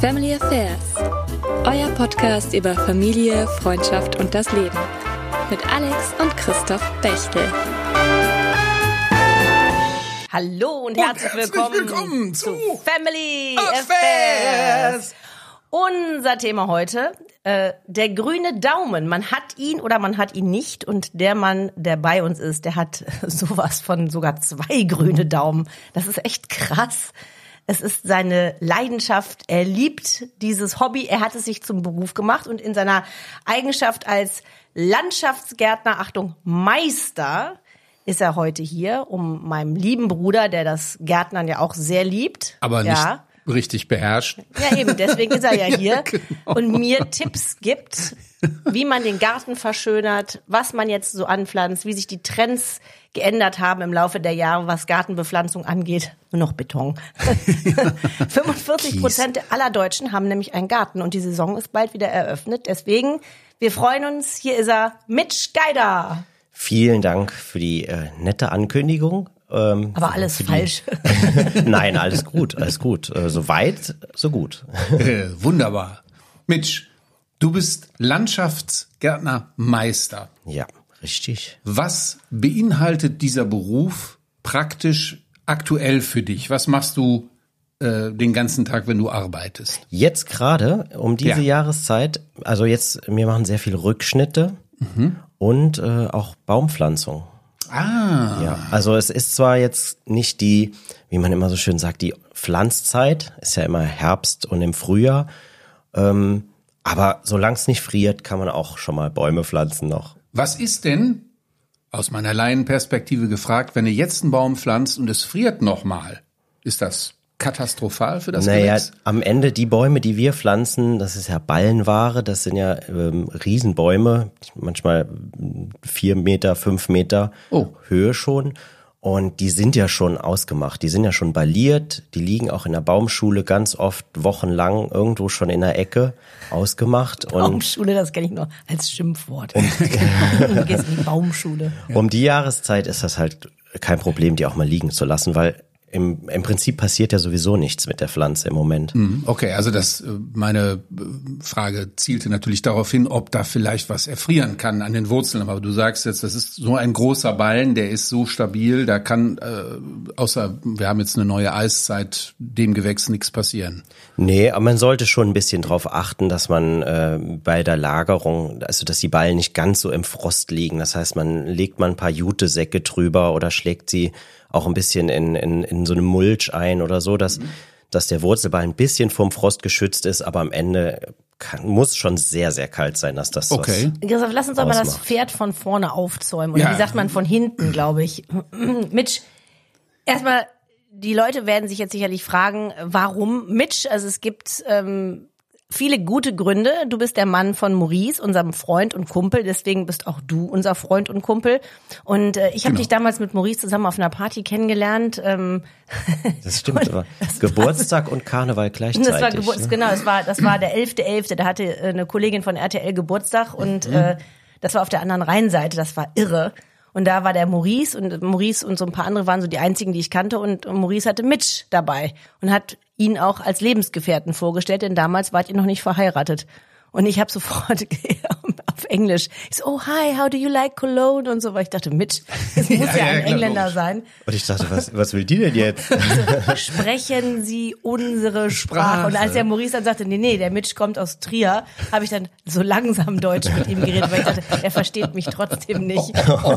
Family Affairs, euer Podcast über Familie, Freundschaft und das Leben. Mit Alex und Christoph Bechtel. Hallo und herzlich willkommen zu Family Affairs. Unser Thema heute, der grüne Daumen. Man hat ihn oder man hat ihn nicht. Und der Mann, der bei uns ist, der hat sowas von sogar 2 grüne Daumen. Das ist echt krass. Es ist seine Leidenschaft. Er liebt dieses Hobby. Er hat es sich zum Beruf gemacht. Und in seiner Eigenschaft als Landschaftsgärtner, Achtung, Meister, ist er heute hier, um meinem lieben Bruder, der das Gärtnern ja auch sehr liebt. Aber nicht richtig beherrscht. Ja, eben, deswegen ist er ja hier Genau. und mir Tipps gibt, wie man den Garten verschönert, was man jetzt so anpflanzt, wie sich die Trends geändert haben im Laufe der Jahre, was Gartenbepflanzung angeht. Nur noch Beton. 45% aller Deutschen haben nämlich einen Garten und die Saison ist bald wieder eröffnet. Deswegen, wir freuen uns. Hier ist er, Mitch Geider. Vielen Dank für die nette Ankündigung. Aber alles falsch. Nein, alles gut, alles gut. So weit, so gut. Wunderbar. Mitch, du bist Landschaftsgärtnermeister. Ja, richtig. Was beinhaltet dieser Beruf praktisch aktuell für dich? Was machst du den ganzen Tag, wenn du arbeitest? Jetzt gerade um diese Jahreszeit, also jetzt, wir machen sehr viele Rückschnitte und auch Baumpflanzung. Ah. Ja, also es ist zwar jetzt nicht die, wie man immer so schön sagt, die Pflanzzeit, ist ja immer Herbst und im Frühjahr, aber solange es nicht friert, kann man auch schon mal Bäume pflanzen noch. Was ist denn, aus meiner Laienperspektive gefragt, wenn ihr jetzt einen Baum pflanzt und es friert nochmal? Ist das katastrophal für das Gewächs? Am Ende die Bäume, die wir pflanzen, das ist ja Ballenware, das sind ja Riesenbäume, manchmal 4 Meter, 5 Meter Höhe schon. Und die sind ja schon ausgemacht, die sind ja schon balliert, die liegen auch in der Baumschule ganz oft wochenlang irgendwo schon in der Ecke ausgemacht. Baumschule, das kenne ich nur als Schimpfwort. Du gehst in die Baumschule. Um die Jahreszeit ist das halt kein Problem, die auch mal liegen zu lassen, weil im Prinzip passiert ja sowieso nichts mit der Pflanze im Moment. Okay, also meine Frage zielte natürlich darauf hin, ob da vielleicht was erfrieren kann an den Wurzeln. Aber du sagst jetzt, das ist so ein großer Ballen, der ist so stabil, da kann, außer wir haben jetzt eine neue Eiszeit, dem Gewächs nichts passieren. Nee, aber man sollte schon ein bisschen drauf achten, dass man bei der Lagerung, also dass die Ballen nicht ganz so im Frost liegen. Das heißt, man legt mal ein paar Jutesäcke drüber oder schlägt sie auch ein bisschen in so eine Mulch ein oder so, dass der Wurzelball ein bisschen vom Frost geschützt ist, aber am Ende muss schon sehr, sehr kalt sein, dass das Okay. Christoph, lass uns doch mal das ausmacht. Pferd von vorne aufzäumen. Oder wie sagt man von hinten, glaube ich. Mitch, erstmal, die Leute werden sich jetzt sicherlich fragen, warum Mitch? Also es gibt viele gute Gründe. Du bist der Mann von Maurice, unserem Freund und Kumpel. Deswegen bist auch du unser Freund und Kumpel. Und ich habe dich damals mit Maurice zusammen auf einer Party kennengelernt. Das stimmt, aber Geburtstag und Karneval gleichzeitig. Das war genau, das war der 11.11. Da hatte eine Kollegin von RTL Geburtstag und das war auf der anderen Rheinseite. Das war irre. Und da war der Maurice und so ein paar andere waren so die einzigen, die ich kannte. Und Maurice hatte Mitch dabei und hat ihn auch als Lebensgefährten vorgestellt, denn damals wart ihr noch nicht verheiratet. Und ich habe sofort auf Englisch, ich so, oh hi, how do you like Cologne und so, weil ich dachte, Mitch, das muss ja ein Engländer sein. Und ich dachte, was will die denn jetzt? Also, sprechen Sie unsere Sprache. Und als der Maurice dann sagte, nee, der Mitch kommt aus Trier, habe ich dann so langsam Deutsch mit ihm geredet, weil ich dachte, er versteht mich trotzdem nicht.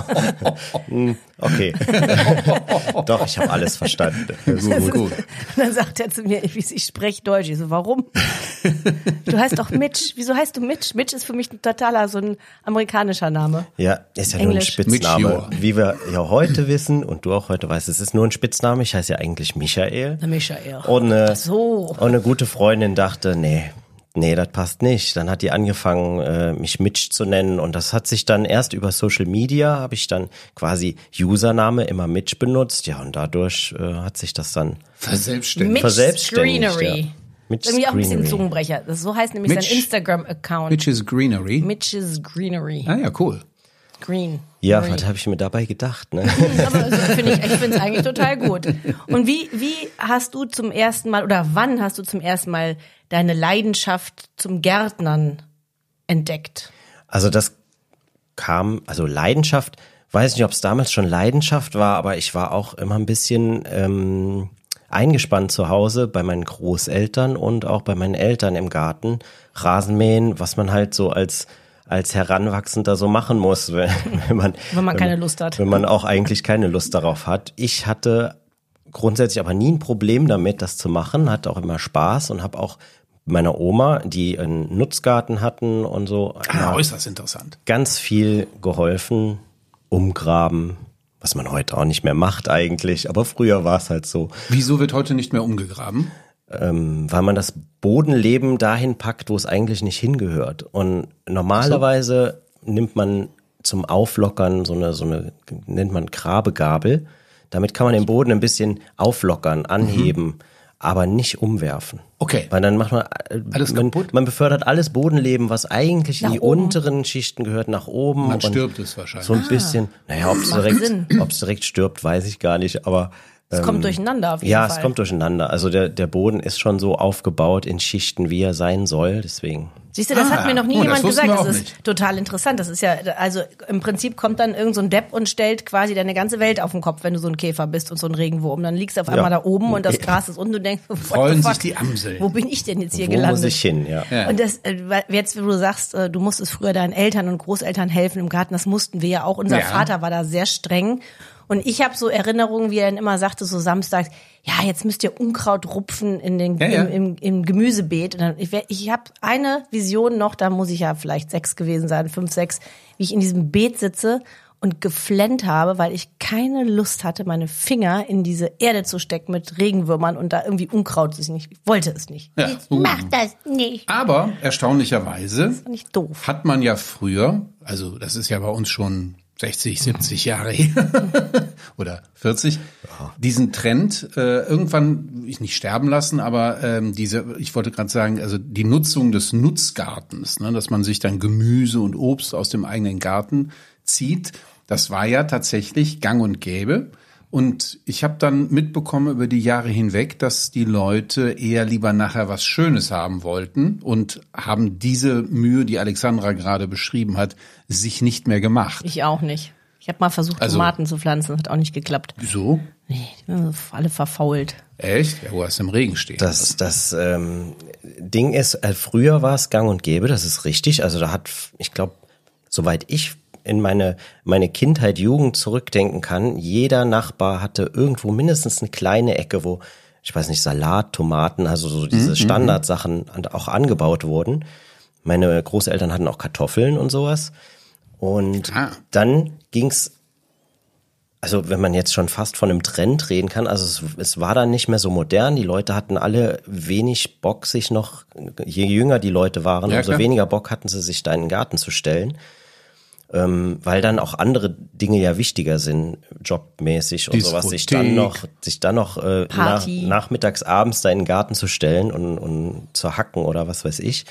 Okay. Doch, ich habe alles verstanden. Gut. Und dann sagt er zu mir, ich spreche Deutsch. Ich so, warum? Du heißt doch Mitch. Wieso heißt du Mitch? Mitch ist für mich ein totaler, so ein amerikanischer Name. Ja, ist ja nur ein Englisch. Spitzname. Wie wir ja heute wissen und du auch heute weißt, es ist nur ein Spitzname. Ich heiße ja eigentlich Michael. Na, Michael. Und Ach so. eine gute Freundin dachte, nee, das passt nicht. Dann hat die angefangen, mich Mitch zu nennen und das hat sich dann erst über Social Media, habe ich dann quasi Username immer Mitch benutzt. Ja, und dadurch hat sich das dann Verselbstständigt. Mitch Greenery. Ja. Mitch irgendwie auch ein bisschen Zungenbrecher. So heißt nämlich sein Instagram-Account. Mitch's Greenery. Mitch's Greenery. Ah ja, cool. Green. Ja, was habe ich mir dabei gedacht, ne? Aber ich finde es eigentlich total gut. Und wie hast du zum ersten Mal oder wann hast du zum ersten Mal deine Leidenschaft zum Gärtnern entdeckt? Also das kam, also Leidenschaft, weiß nicht, ob es damals schon Leidenschaft war, aber ich war auch immer ein bisschen eingespannt zu Hause bei meinen Großeltern und auch bei meinen Eltern im Garten. Rasenmähen, was man halt so als Heranwachsender so machen muss, wenn man keine Lust hat. Wenn man auch eigentlich keine Lust darauf hat. Ich hatte grundsätzlich aber nie ein Problem damit, das zu machen, hatte auch immer Spaß und habe auch meiner Oma, die einen Nutzgarten hatten und so. Äußerst interessant. Ganz viel geholfen, umgraben, was man heute auch nicht mehr macht eigentlich, aber früher war es halt so. Wieso wird heute nicht mehr umgegraben? Weil man das Bodenleben dahin packt, wo es eigentlich nicht hingehört. Und normalerweise nimmt man zum Auflockern so eine nennt man Grabegabel. Damit kann man den Boden ein bisschen auflockern, anheben, aber nicht umwerfen. Okay. Weil dann macht man alles kaputt. Man befördert alles Bodenleben, was eigentlich in die unteren Schichten gehört, nach oben. Man stirbt es wahrscheinlich. So ein bisschen. Naja, ob es direkt stirbt, weiß ich gar nicht, aber es kommt durcheinander auf jeden Fall. Ja, es kommt durcheinander. Also der Boden ist schon so aufgebaut in Schichten, wie er sein soll, deswegen. Siehst du, das hat mir noch nie jemand gesagt. Das ist total interessant. Das ist ja, also im Prinzip kommt dann irgend so ein Depp und stellt quasi deine ganze Welt auf den Kopf, wenn du so ein Käfer bist und so ein Regenwurm. Dann liegst du auf einmal da oben und das Gras ist unten und du denkst, freuen sich die Amseln. Wo bin ich denn jetzt hier gelandet? Wo muss ich hin, ja. Und das, jetzt, wo du sagst, du musstest früher deinen Eltern und Großeltern helfen im Garten, das mussten wir ja auch. Unser Vater war da sehr streng. Und ich habe so Erinnerungen, wie er dann immer sagte, so samstags, ja, jetzt müsst ihr Unkraut rupfen im Gemüsebeet. Und dann, ich habe eine Vision noch, da muss ich ja vielleicht 6 gewesen sein, 5, 6, wie ich in diesem Beet sitze und geflennt habe, weil ich keine Lust hatte, meine Finger in diese Erde zu stecken mit Regenwürmern und da irgendwie Unkraut ist nicht. Ich wollte es nicht. Ja. Ich mach das nicht. Aber erstaunlicherweise nicht doof. Hat man ja früher, also das ist ja bei uns schon 60, 70 Jahre her oder 40, diesen Trend irgendwann nicht sterben lassen, aber ich wollte gerade sagen, also die Nutzung des Nutzgartens, ne, dass man sich dann Gemüse und Obst aus dem eigenen Garten zieht, das war ja tatsächlich gang und gäbe. Und ich habe dann mitbekommen über die Jahre hinweg, dass die Leute eher lieber nachher was Schönes haben wollten und haben diese Mühe, die Alexandra gerade beschrieben hat, sich nicht mehr gemacht. Ich auch nicht. Ich habe mal versucht, Tomaten zu pflanzen, das hat auch nicht geklappt. Wieso? Nee, die sind alle verfault. Echt? Ja, wo hast du im Regen stehen? Das Ding ist, früher war es gang und gäbe, das ist richtig. Also da hat, ich glaube, soweit ich in meine Kindheit, Jugend zurückdenken kann, jeder Nachbar hatte irgendwo mindestens eine kleine Ecke, wo, ich weiß nicht, Salat, Tomaten, also so diese Standardsachen auch angebaut wurden. Meine Großeltern hatten auch Kartoffeln und sowas. Und dann ging's, also wenn man jetzt schon fast von einem Trend reden kann, also es war dann nicht mehr so modern, die Leute hatten alle wenig Bock, sich noch, je jünger die Leute waren, umso weniger Bock hatten sie, sich da in den Garten zu stellen. Weil dann auch andere Dinge ja wichtiger sind, jobmäßig und sowas, sich dann noch nachmittags, abends da in den Garten zu stellen und zu hacken oder was weiß ich.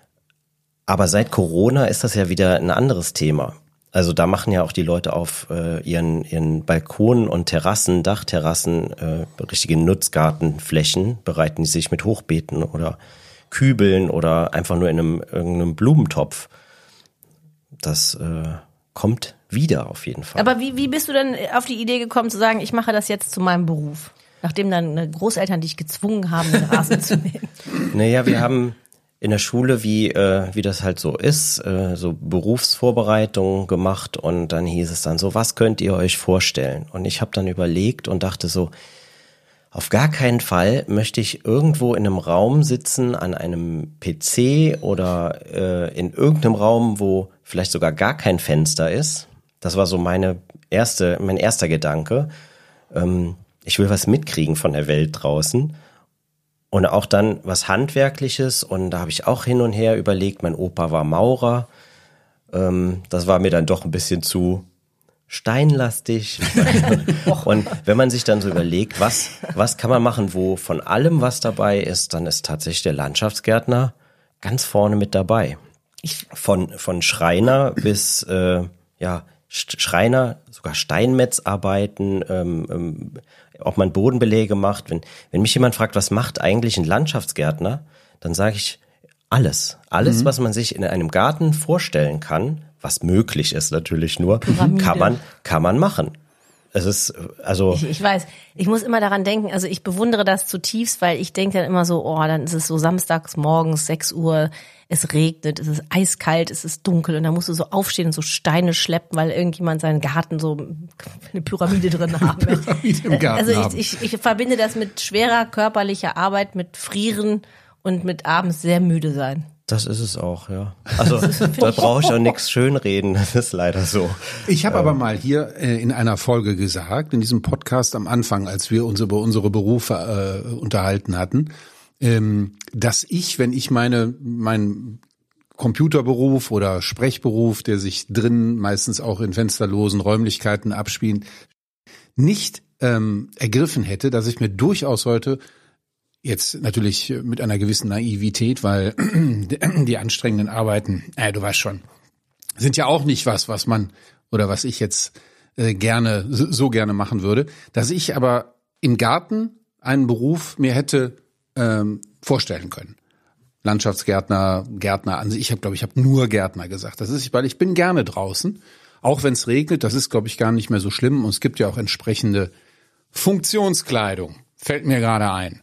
Aber seit Corona ist das ja wieder ein anderes Thema. Also da machen ja auch die Leute auf ihren Balkonen und Terrassen, Dachterrassen, richtige Nutzgartenflächen, bereiten die sich mit Hochbeeten oder Kübeln oder einfach nur in irgendeinem Blumentopf. Das kommt wieder auf jeden Fall. Aber wie bist du denn auf die Idee gekommen zu sagen, ich mache das jetzt zu meinem Beruf? Nachdem dann Großeltern dich gezwungen haben, den Rasen zu mähen. Naja, wir haben in der Schule, wie das halt so ist, so Berufsvorbereitungen gemacht und dann hieß es dann so, was könnt ihr euch vorstellen? Und ich habe dann überlegt und dachte so, auf gar keinen Fall möchte ich irgendwo in einem Raum sitzen, an einem PC oder in irgendeinem Raum, wo vielleicht sogar gar kein Fenster ist. Das war so mein erster Gedanke. Ich will was mitkriegen von der Welt draußen. Und auch dann was Handwerkliches. Und da habe ich auch hin und her überlegt, mein Opa war Maurer. Das war mir dann doch ein bisschen zu steinlastig. Und wenn man sich dann so überlegt, was kann man machen, wo von allem was dabei ist, dann ist tatsächlich der Landschaftsgärtner ganz vorne mit dabei. Von Schreiner bis Schreiner, sogar Steinmetzarbeiten, ob man Bodenbeläge macht. Wenn mich jemand fragt, was macht eigentlich ein Landschaftsgärtner, dann sage ich alles. Alles, was man sich in einem Garten vorstellen kann, was möglich ist natürlich nur, kann man machen. Es ist, also. Ich weiß, ich muss immer daran denken, also ich bewundere das zutiefst, weil ich denke dann immer so, dann ist es so samstags morgens, 6 Uhr, es regnet, es ist eiskalt, es ist dunkel und dann musst du so aufstehen und so Steine schleppen, weil irgendjemand seinen Garten so eine Pyramide drin haben will. Pyramide im Garten also ich verbinde das mit schwerer körperlicher Arbeit, mit Frieren und mit abends sehr müde sein. Das ist es auch, ja. Also da brauche ich auch nichts schönreden, das ist leider so. Ich habe aber mal hier in einer Folge gesagt, in diesem Podcast am Anfang, als wir uns über unsere Berufe unterhalten hatten, dass ich, wenn ich meinen Computerberuf oder Sprechberuf, der sich drin meistens auch in fensterlosen Räumlichkeiten abspielt, nicht ergriffen hätte, dass ich mir durchaus heute jetzt natürlich mit einer gewissen Naivität, weil die anstrengenden Arbeiten, du weißt schon, sind ja auch nicht was man oder was ich jetzt gerne machen würde, dass ich aber im Garten einen Beruf mir hätte vorstellen können. Landschaftsgärtner, Gärtner an sich. Ich habe nur Gärtner gesagt. Das ist, weil ich bin gerne draußen, auch wenn es regnet. Das ist, glaube ich, gar nicht mehr so schlimm. Und es gibt ja auch entsprechende Funktionskleidung. Fällt mir gerade ein.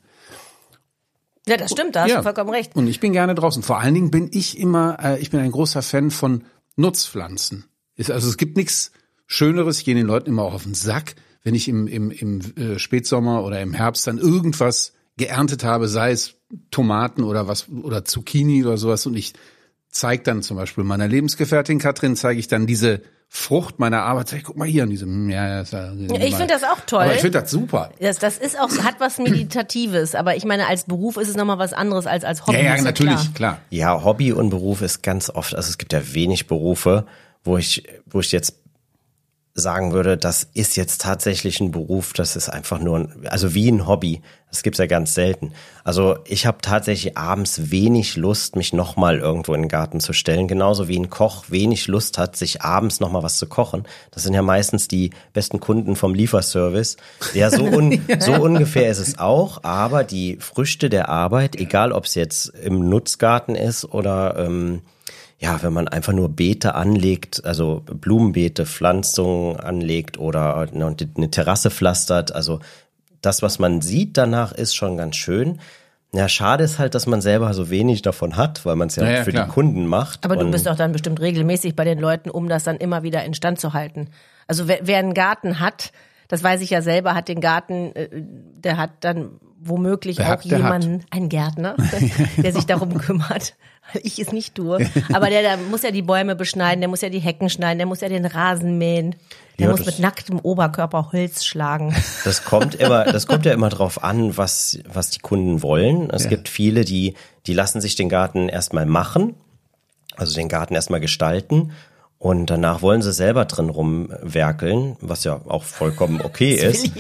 Ja, das stimmt, da hast du vollkommen recht. Und ich bin gerne draußen. Vor allen Dingen bin ich ich bin ein großer Fan von Nutzpflanzen. Also es gibt nichts Schöneres, ich gehe den Leuten immer auch auf den Sack, wenn ich im Spätsommer oder im Herbst dann irgendwas geerntet habe, sei es Tomaten oder Zucchini oder sowas, und ich zeige dann zum Beispiel meiner Lebensgefährtin Katrin, zeige ich dann diese Frucht meiner Arbeit, sag ich, guck mal hier an diesem, ich finde das auch toll. Aber ich finde das super. Das ist auch, hat was Meditatives, aber ich meine, als Beruf ist es nochmal was anderes als Hobby. Ja, natürlich, klar. Ja, Hobby und Beruf ist ganz oft, also es gibt ja wenig Berufe, wo ich jetzt sagen würde, das ist jetzt tatsächlich ein Beruf, das ist einfach nur, also wie ein Hobby, das gibt's ja ganz selten. Also ich habe tatsächlich abends wenig Lust, mich nochmal irgendwo in den Garten zu stellen, genauso wie ein Koch wenig Lust hat, sich abends nochmal was zu kochen. Das sind ja meistens die besten Kunden vom Lieferservice. Ja, so ungefähr ist es auch, aber die Früchte der Arbeit, egal ob es jetzt im Nutzgarten ist oder wenn man einfach nur Beete anlegt, also Blumenbeete, Pflanzungen anlegt oder eine Terrasse pflastert, also das, was man sieht danach, ist schon ganz schön. Ja, schade ist halt, dass man selber so wenig davon hat, weil man es ja für die Kunden macht. Aber du bist doch dann bestimmt regelmäßig bei den Leuten, um das dann immer wieder instand zu halten. Also wer einen Garten hat, das weiß ich ja selber, hat den Garten, der hat dann womöglich auch jemanden, einen Gärtner, der sich darum kümmert, weil ich es nicht tue. Aber der muss ja die Bäume beschneiden, der muss ja die Hecken schneiden, der muss ja den Rasen mähen, der muss mit nacktem Oberkörper Holz schlagen. Das kommt ja immer drauf an, was die Kunden wollen. Es gibt viele, die lassen sich den Garten erstmal machen, also den Garten erstmal gestalten. Und danach wollen sie selber drin rumwerkeln, was ja auch vollkommen okay ist.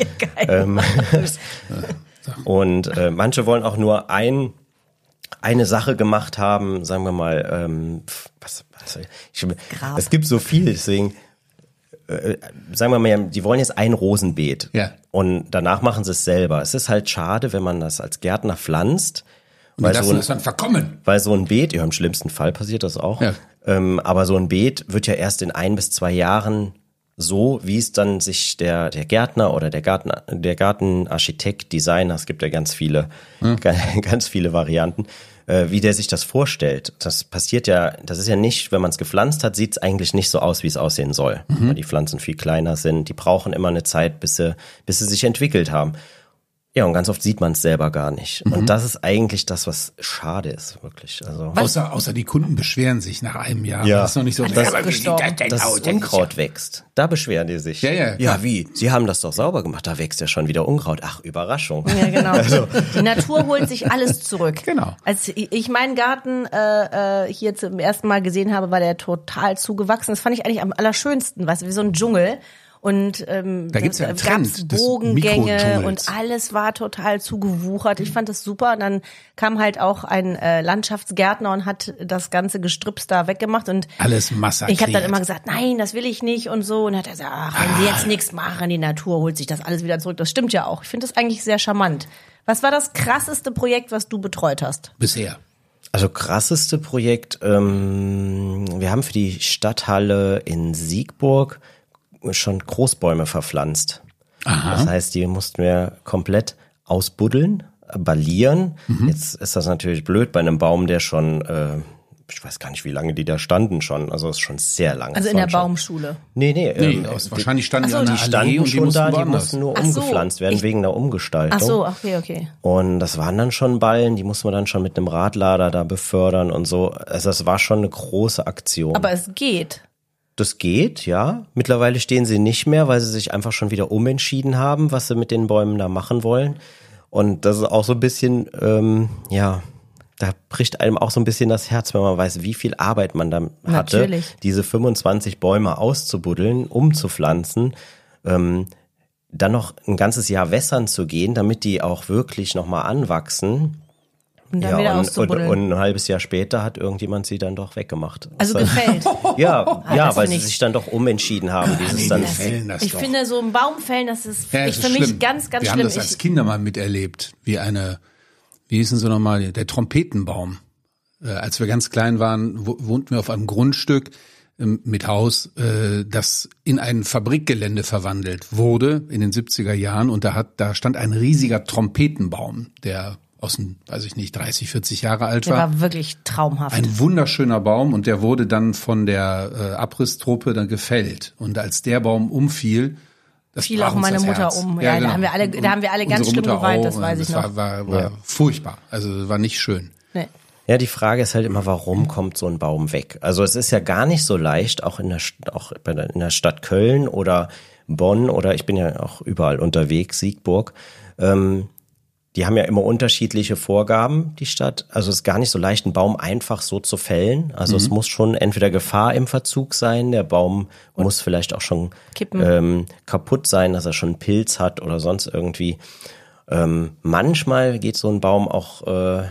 Und manche wollen auch nur eine Sache gemacht haben, sagen wir mal, es gibt so viel, deswegen sagen wir mal, die wollen jetzt ein Rosenbeet und danach machen sie es selber. Es ist halt schade, wenn man das als Gärtner pflanzt. Und lassen es dann verkommen. Weil so ein Beet, im schlimmsten Fall passiert das auch, aber so ein Beet wird ja erst in 1 bis 2 Jahren so, wie es dann sich der Gärtner oder der Gartenarchitekt, Designer, es gibt ja ganz viele Varianten, wie der sich das vorstellt. Das passiert ja, das ist ja nicht, wenn man es gepflanzt hat, sieht es eigentlich nicht so aus, wie es aussehen soll. Weil die Pflanzen viel kleiner sind, die brauchen immer eine Zeit, bis sie sich entwickelt haben. Ja, und ganz oft sieht man es selber gar nicht. Und das ist eigentlich das, was schade ist, wirklich. Also außer die Kunden beschweren sich nach einem Jahr. Ja, das ist noch nicht so. Das Unkraut wächst. Da beschweren die sich. Ja, wie? Sie haben das doch sauber gemacht. Da wächst ja schon wieder Unkraut. Ach, Überraschung. Ja, genau. Also. Die Natur holt sich alles zurück. Genau. Als ich meinen Garten hier zum ersten Mal gesehen habe, war der total zugewachsen. Das fand ich eigentlich am allerschönsten, weißt du, wie so ein Dschungel. Und da gibt's ja einen gab's Trend des Bogengänge Mikrotunnels. und alles war total zugewuchert. Ich fand das super. Und dann kam halt auch ein Landschaftsgärtner und hat das ganze Gestrüpps da weggemacht. Und alles massakriert. ich habe dann immer gesagt, nein, das will ich nicht und so. Und dann hat er gesagt, ach, wenn Sie jetzt nichts machen, die Natur holt sich das alles wieder zurück. Das stimmt ja auch. Ich finde das eigentlich sehr charmant. Was war das krasseste Projekt, was du betreut hast? Bisher. Also krasseste Projekt, wir haben für die Stadthalle in Siegburg schon Großbäume verpflanzt. Aha. Das heißt, die mussten wir komplett ausbuddeln, ballieren. Jetzt ist das natürlich blöd bei einem Baum, der schon, ich weiß gar nicht, wie lange die da standen schon. Also ist schon sehr lang. Also in der Baumschule? Nee, wahrscheinlich standen die Ach so, an der die Allee standen und die schon mussten da, die woanders. mussten nur Ach so, umgepflanzt werden wegen der Umgestaltung. Ach so, okay. Und das waren dann schon Ballen, die mussten wir dann schon mit einem Radlader da befördern und so. Also das war schon eine große Aktion. Aber es geht. Das geht, ja. Mittlerweile stehen sie nicht mehr, weil sie sich einfach schon wieder umentschieden haben, was sie mit den Bäumen da machen wollen. Und das ist auch so ein bisschen, da bricht einem auch so ein bisschen das Herz, wenn man weiß, wie viel Arbeit man da hatte, Natürlich. diese 25 Bäume auszubuddeln, umzupflanzen, dann noch ein ganzes Jahr wässern zu gehen, damit die auch wirklich nochmal anwachsen. Und dann wieder auszubuddeln. Und ein halbes Jahr später hat irgendjemand sie dann doch weggemacht. Also gefällt. Ja, das weil find sie ich- sich dann doch umentschieden haben. Dieses dann fällen das Ich doch. finde, so ein Baumfällen, das ist Ja, ich es für ist mich schlimm. ganz, ganz Wir schlimm. haben das als Kinder mal miterlebt, wie hießen sie nochmal, der Trompetenbaum. Als wir ganz klein waren, wohnten wir auf einem Grundstück mit Haus, das in ein Fabrikgelände verwandelt wurde in den 70er Jahren. Und da stand ein riesiger Trompetenbaum, der aus den, weiß ich nicht, 30, 40 Jahre alt Der war. war wirklich traumhaft. Ein wunderschöner Baum und der wurde dann von der Abrisstruppe dann gefällt. Und als der Baum umfiel, das Fiel brach auch uns meine das Mutter Herz. um. Ja, da haben wir alle ganz Unsere schlimm Mutter geweint, auch. das weiß ich noch. War furchtbar. Also war nicht schön. Nee. Ja, die Frage ist halt immer, warum kommt so ein Baum weg? Also es ist ja gar nicht so leicht, auch in der Stadt Köln oder Bonn oder ich bin ja auch überall unterwegs, Siegburg. Die haben ja immer unterschiedliche Vorgaben, die Stadt. Also es ist gar nicht so leicht, einen Baum einfach so zu fällen. Also es muss schon entweder Gefahr im Verzug sein, der Baum muss vielleicht auch schon kaputt sein, dass er schon einen Pilz hat oder sonst irgendwie. Manchmal geht so ein Baum auch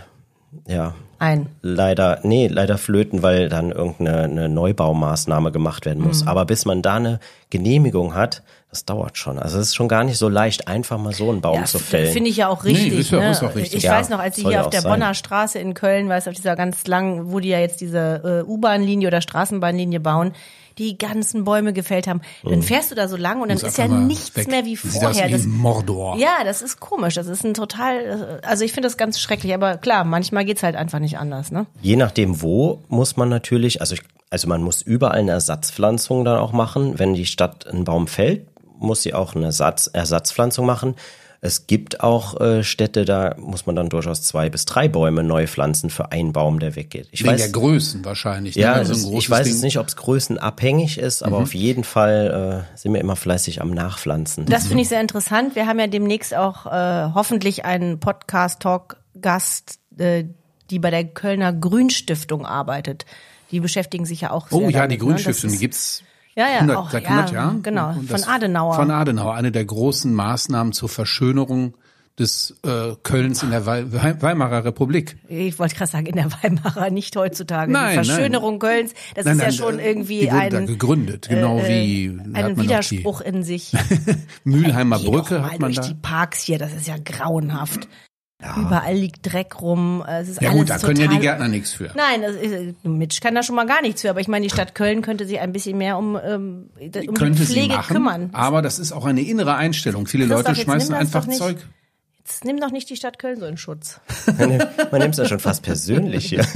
leider flöten, weil dann irgendeine Neubaumaßnahme gemacht werden muss. Aber bis man da eine Genehmigung hat, das dauert schon. Also es ist schon gar nicht so leicht, einfach mal so einen Baum zu fällen. Finde ich ja auch richtig. Nee, ist auch richtig. Ich Ja, weiß noch, als sie soll hier ja auf der auch sein. Bonner Straße in Köln, weißt du, auf dieser ganz langen, wo die ja jetzt diese U-Bahn-Linie oder Straßenbahnlinie bauen, die ganzen Bäume gefällt haben. Dann fährst du da so lang und dann ist ja nichts mehr wie Sieht aus vorher. wie Mordor. Ja, das ist komisch. Das ist ein total, also ich finde das ganz schrecklich. Aber klar, manchmal geht's halt einfach nicht anders, ne? Je nachdem wo, muss man natürlich, also man muss überall eine Ersatzpflanzung dann auch machen. Wenn die Stadt einen Baum fällt, muss sie auch eine Ersatzpflanzung machen. Es gibt auch Städte, da muss man dann durchaus 2 bis 3 Bäume neu pflanzen für einen Baum, der weggeht. Wegen der Größen wahrscheinlich. Ja, ne? So ein großes ich weiß Ding. jetzt nicht, ob es größenabhängig ist, aber auf jeden Fall sind wir immer fleißig am Nachpflanzen. Das finde ich sehr interessant. Wir haben ja demnächst auch hoffentlich einen Podcast-Talk-Gast, die bei der Kölner Grünstiftung arbeitet. Die beschäftigen sich ja auch sehr Oh ja, damit, die Grünstiftung, ne? die gibt's Ja, 100, auch, seit 100 Jahren. Genau, Und von Adenauer. Von Adenauer, eine der großen Maßnahmen zur Verschönerung des Kölns in der Weimarer Republik. Ich wollte gerade sagen, in der Weimarer, nicht heutzutage. Nein, die Verschönerung Kölns, das ist ja schon irgendwie die wurde da gegründet, genau wie hat ein man Widerspruch in sich. Mülheimer Geh doch Brücke mal hat man durch da. die Parks hier, das ist ja grauenhaft. Überall liegt Dreck rum. Es ist Ja alles gut, da können ja total- die Gärtner nichts für. Nein, Mitch kann da schon mal gar nichts für. Aber ich meine, die Stadt Köln könnte sich ein bisschen mehr um die Könnte Pflege sie machen, kümmern. aber das ist auch eine innere Einstellung. Viele Christoph, Leute jetzt schmeißen nimm das einfach doch nicht. Zeug. Jetzt nimm doch nicht die Stadt Köln so in Schutz. Man nimmt es ja schon fast persönlich hier.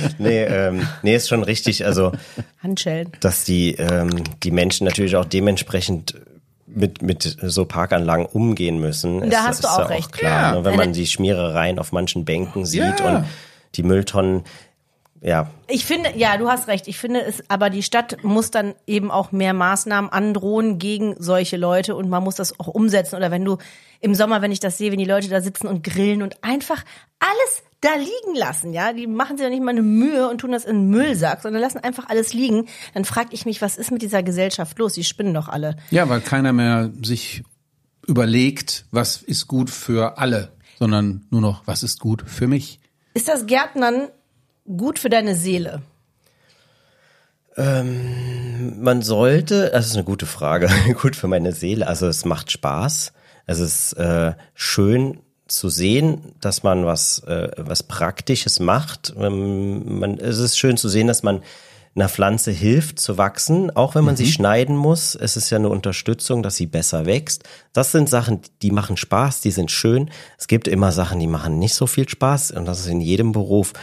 Nee, ist schon richtig. Also, Handschellen. dass die Menschen natürlich auch dementsprechend mit so Parkanlagen umgehen müssen. Da hast du ist auch ja recht. Klar, Ja. ne, wenn man die Schmierereien auf manchen Bänken sieht Ja. und die Mülltonnen, ja. Ich finde, ja, du hast recht. Ich finde es, aber die Stadt muss dann eben auch mehr Maßnahmen androhen gegen solche Leute und man muss das auch umsetzen. Oder wenn du im Sommer, wenn ich das sehe, wenn die Leute da sitzen und grillen und einfach alles da liegen lassen, ja. Die machen sich ja nicht mal eine Mühe und tun das in den Müllsack, sondern lassen einfach alles liegen. Dann frage ich mich, was ist mit dieser Gesellschaft los? Die spinnen doch alle. Ja, weil keiner mehr sich überlegt, was ist gut für alle, sondern nur noch, was ist gut für mich. Ist das Gärtnern gut für deine Seele? Man sollte, das ist eine gute Frage, gut für meine Seele, also es macht Spaß. Es ist schön zu sehen, dass man was Praktisches macht. Es ist schön zu sehen, dass man einer Pflanze hilft zu wachsen, auch wenn man sie schneiden muss. Es ist ja eine Unterstützung, dass sie besser wächst. Das sind Sachen, die machen Spaß, die sind schön. Es gibt immer Sachen, die machen nicht so viel Spaß und das ist in jedem Beruf.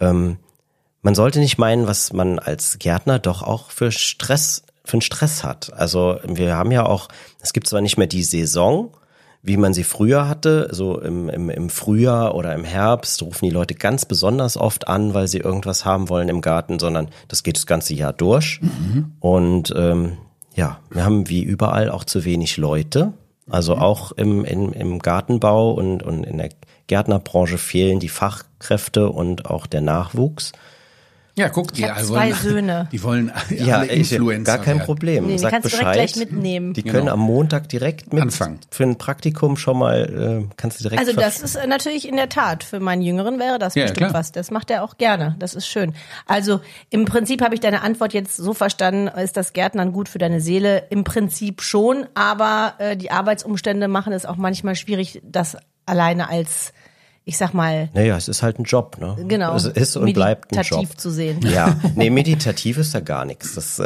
Man sollte nicht meinen, was man als Gärtner doch auch für einen Stress hat. Also wir haben ja auch, es gibt zwar nicht mehr die Saison, wie man sie früher hatte, so im Frühjahr oder im Herbst rufen die Leute ganz besonders oft an, weil sie irgendwas haben wollen im Garten, sondern das geht das ganze Jahr durch. Und wir haben wie überall auch zu wenig Leute. Also auch im Gartenbau und in der Gärtnerbranche fehlen die Fachkräfte und auch der Nachwuchs. Ja, guck, ich habe 2 Söhne. Die wollen alle Influencer gar kein werden. Problem. Nee, Sag kannst Bescheid. direkt gleich mitnehmen. Die können am Montag direkt mit anfangen. Für ein Praktikum schon mal kannst du direkt. Also das ist natürlich in der Tat, für meinen Jüngeren wäre das bestimmt klar. was. Das macht er auch gerne. Das ist schön. Also im Prinzip habe ich deine Antwort jetzt so verstanden, ist das Gärtnern gut für deine Seele? Im Prinzip schon, aber die Arbeitsumstände machen es auch manchmal schwierig, das alleine als, ich sag mal, Naja, es ist halt ein Job, ne? genau, Es ist und bleibt ein Job. meditativ zu sehen. Ja, nee, meditativ ist da gar nichts. Das,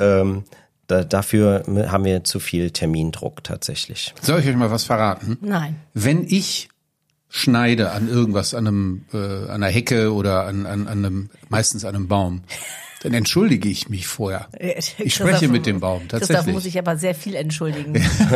dafür haben wir zu viel Termindruck tatsächlich. Soll ich euch mal was verraten? Nein. Wenn ich schneide an irgendwas, an einer Hecke oder meistens an einem Baum, dann entschuldige ich mich vorher. Ich spreche mit dem Baum, tatsächlich. Christoph muss ich aber sehr viel entschuldigen.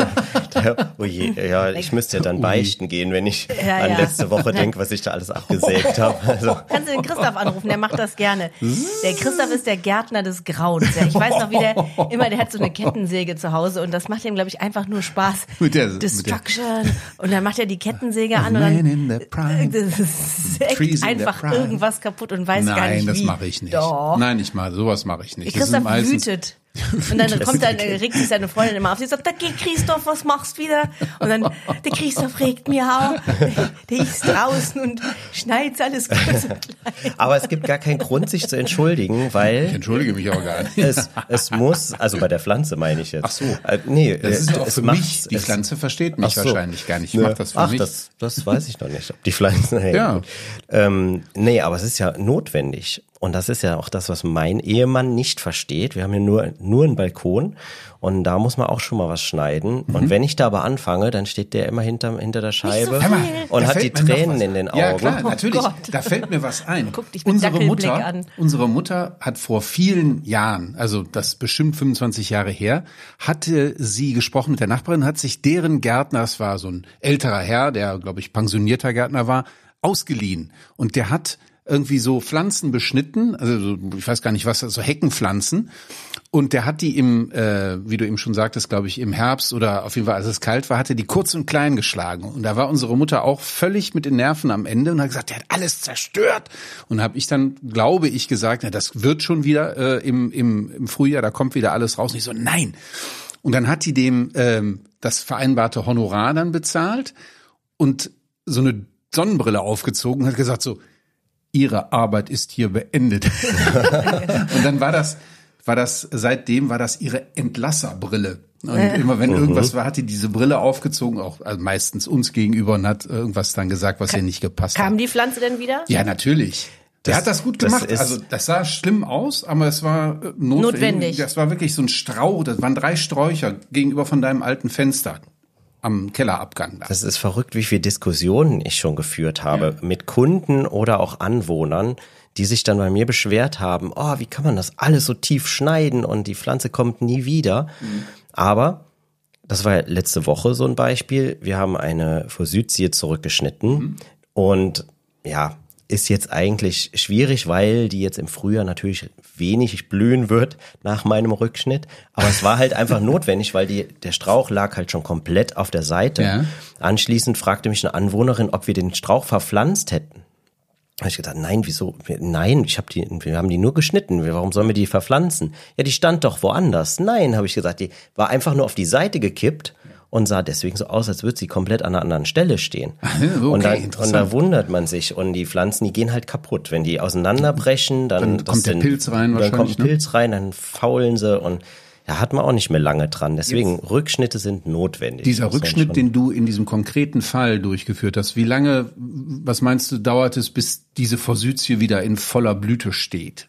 Oh je, ja, ich müsste ja dann beichten gehen, wenn ich Ja, an ja. letzte Woche denke, was ich da alles abgesägt habe. Also, Kannst du den Christoph anrufen, der macht das gerne. Der Christoph ist der Gärtner des Grauens. Ja, ich weiß noch, der hat so eine Kettensäge zu Hause und das macht ihm, glaube ich, einfach nur Spaß. Destruction. Und dann macht er die Kettensäge an und dann sägt einfach irgendwas kaputt und weiß gar nicht wie. Nein, das mache ich nicht. Doch. Nein, sowas mache ich nicht. Christoph wütet. Und dann regt sich seine Freundin immer auf. Sie sagt, da geht Christoph, was machst du wieder? Und dann, der Christoph regt mir auf. Der ist draußen und schneidet alles kurz und klein. aber es gibt gar keinen Grund, sich zu entschuldigen, weil Ich entschuldige mich auch gar nicht. es muss, also bei der Pflanze meine ich jetzt. Ach so. Nee, Das ist auch es für macht- mich. Die Pflanze versteht mich Ach so. wahrscheinlich gar nicht. Ich mache das für mich. Das weiß ich noch nicht, ob die Pflanzen. Hey, Ja. gut. Nee, aber es ist ja notwendig. Und das ist ja auch das, was mein Ehemann nicht versteht. Wir haben ja nur einen Balkon und da muss man auch schon mal was schneiden. Und wenn ich da aber anfange, dann steht der immer hinter der Scheibe Hör mal, und da hat die fällt mir noch Tränen was- in den Augen. Ja, klar, natürlich. Gott. Da fällt mir was ein. Guck dich mit Dackelblick an. Unsere Mutter hat vor vielen Jahren, also das bestimmt 25 Jahre her, hatte sie gesprochen mit der Nachbarin, hat sich deren Gärtner, es war so ein älterer Herr, der, glaube ich, pensionierter Gärtner war, ausgeliehen. Und der hat irgendwie so Pflanzen beschnitten, also so, ich weiß gar nicht was, so Heckenpflanzen. Und der hat die wie du eben schon sagtest, glaube ich, im Herbst oder auf jeden Fall, als es kalt war, hat er die kurz und klein geschlagen. Und da war unsere Mutter auch völlig mit den Nerven am Ende und hat gesagt, der hat alles zerstört. Und habe ich dann, glaube ich, gesagt, na, das wird schon wieder im Frühjahr, da kommt wieder alles raus. Und ich so, nein. Und dann hat die dem das vereinbarte Honorar dann bezahlt und so eine Sonnenbrille aufgezogen und hat gesagt so, Ihre Arbeit ist hier beendet. Und dann seitdem war das ihre Entlasserbrille. Und immer wenn irgendwas war, hat die diese Brille aufgezogen, auch also meistens uns gegenüber und hat irgendwas dann gesagt, was ihr nicht gepasst Kam hat. die Pflanze denn wieder? Ja, natürlich. Der hat das gut gemacht. Also das sah schlimm aus, aber es war notwendig. Das war wirklich so ein Strauch, das waren 3 Sträucher gegenüber von deinem alten Fenster am Kellerabgang da. Das ist verrückt, wie viele Diskussionen ich schon geführt habe mit Kunden oder auch Anwohnern, die sich dann bei mir beschwert haben, oh, wie kann man das alles so tief schneiden und die Pflanze kommt nie wieder. Aber das war ja letzte Woche so ein Beispiel. Wir haben eine Forsythie zurückgeschnitten und ja, ist jetzt eigentlich schwierig, weil die jetzt im Frühjahr natürlich wenig blühen wird nach meinem Rückschnitt. Aber es war halt einfach notwendig, weil der Strauch lag halt schon komplett auf der Seite. Ja. Anschließend fragte mich eine Anwohnerin, ob wir den Strauch verpflanzt hätten. habe ich gedacht, nein, wieso? Nein, wir haben die nur geschnitten. Warum sollen wir die verpflanzen? Ja, die stand doch woanders. Nein, habe ich gesagt, die war einfach nur auf die Seite gekippt und sah deswegen so aus, als würde sie komplett an einer anderen Stelle stehen. Okay, und da wundert man sich. Und die Pflanzen, die gehen halt kaputt. Wenn die auseinanderbrechen, dann kommt der Pilz rein wahrscheinlich. Dann kommt ein Pilz rein, dann faulen sie und da hat man auch nicht mehr lange dran. Deswegen Rückschnitte sind notwendig. Dieser Rückschnitt, den du in diesem konkreten Fall durchgeführt hast, wie lange, was meinst du, dauert es, bis diese Forsythie wieder in voller Blüte steht?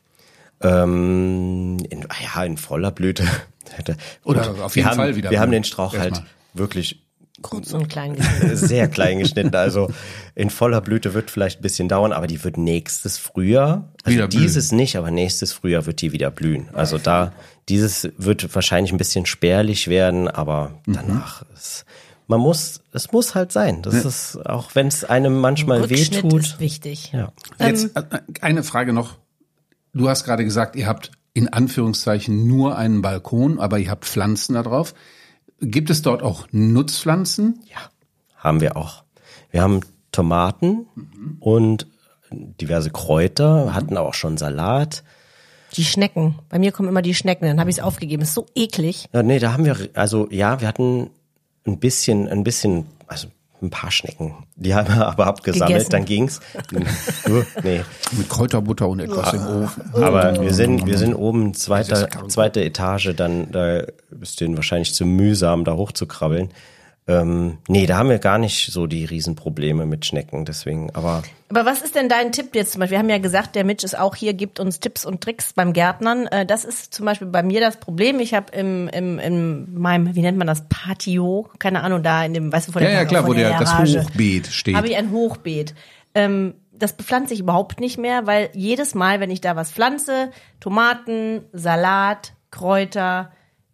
In voller Blüte. Oder auf jeden Fall wieder. Wir haben den Strauch halt wirklich kurz und klein geschnitten. Sehr klein geschnitten. Also in voller Blüte wird vielleicht ein bisschen dauern, aber die wird nächstes Frühjahr, also wieder dieses blühen. Nicht, aber nächstes Frühjahr wird die wieder blühen. Also dieses wird wahrscheinlich ein bisschen spärlich werden, aber danach es muss halt sein. Das ist, auch wenn es einem manchmal wehtut. Ist wichtig. Ja. Jetzt eine Frage noch. Du hast gerade gesagt, ihr habt in Anführungszeichen nur einen Balkon, aber ihr habt Pflanzen da drauf. Gibt es dort auch Nutzpflanzen? Ja, haben wir auch. Wir haben Tomaten und diverse Kräuter, hatten auch schon Salat. Die Schnecken. Bei mir kommen immer die Schnecken, dann habe ich es aufgegeben. Ist so eklig. Ja, nee, da haben wir, wir hatten ein bisschen, also ein paar Schnecken. Die haben wir aber abgesammelt, gegessen. Dann ging's. Nee. Mit Kräuterbutter und etwas im Ofen. Aber wir sind oben, zweite Etage, dann, da ist denen wahrscheinlich zu mühsam, da hochzukrabbeln. Nee, da haben wir gar nicht so die Riesenprobleme mit Schnecken, deswegen, Aber was ist denn dein Tipp jetzt zum Beispiel? Wir haben ja gesagt, der Mitch ist auch hier, gibt uns Tipps und Tricks beim Gärtnern. Das ist zum Beispiel bei mir das Problem. Ich habe in meinem, wie nennt man das, Patio, keine Ahnung, da in dem, weißt du, vor der Ja, klar, wo das Garage, Hochbeet steht. Habe ich ein Hochbeet. Das bepflanze ich überhaupt nicht mehr, weil jedes Mal, wenn ich da was pflanze, Tomaten, Salat, Kräuter,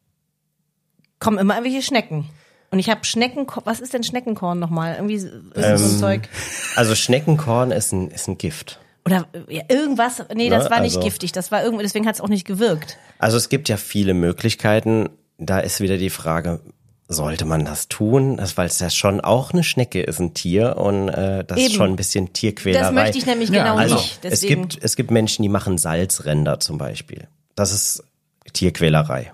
kommen immer irgendwelche Schnecken. Und ich habe was ist denn Schneckenkorn nochmal? Irgendwie ist so ein Zeug. Also Schneckenkorn ist ein Gift. Oder irgendwas, nee, das war nicht giftig, das war irgendwie, deswegen hat es auch nicht gewirkt. Also es gibt ja viele Möglichkeiten, da ist wieder die Frage, sollte man das tun? Weil es ja schon auch eine Schnecke ist, ein Tier und das ist schon ein bisschen Tierquälerei. Das möchte ich nämlich nicht. Deswegen. Es gibt Menschen, die machen Salzränder zum Beispiel. Das ist Tierquälerei.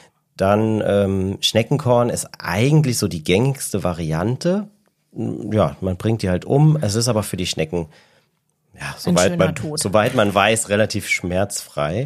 Dann Schneckenkorn ist eigentlich so die gängigste Variante. Ja, man bringt die halt um. Es ist aber für die Schnecken, ja, soweit man weiß, relativ schmerzfrei.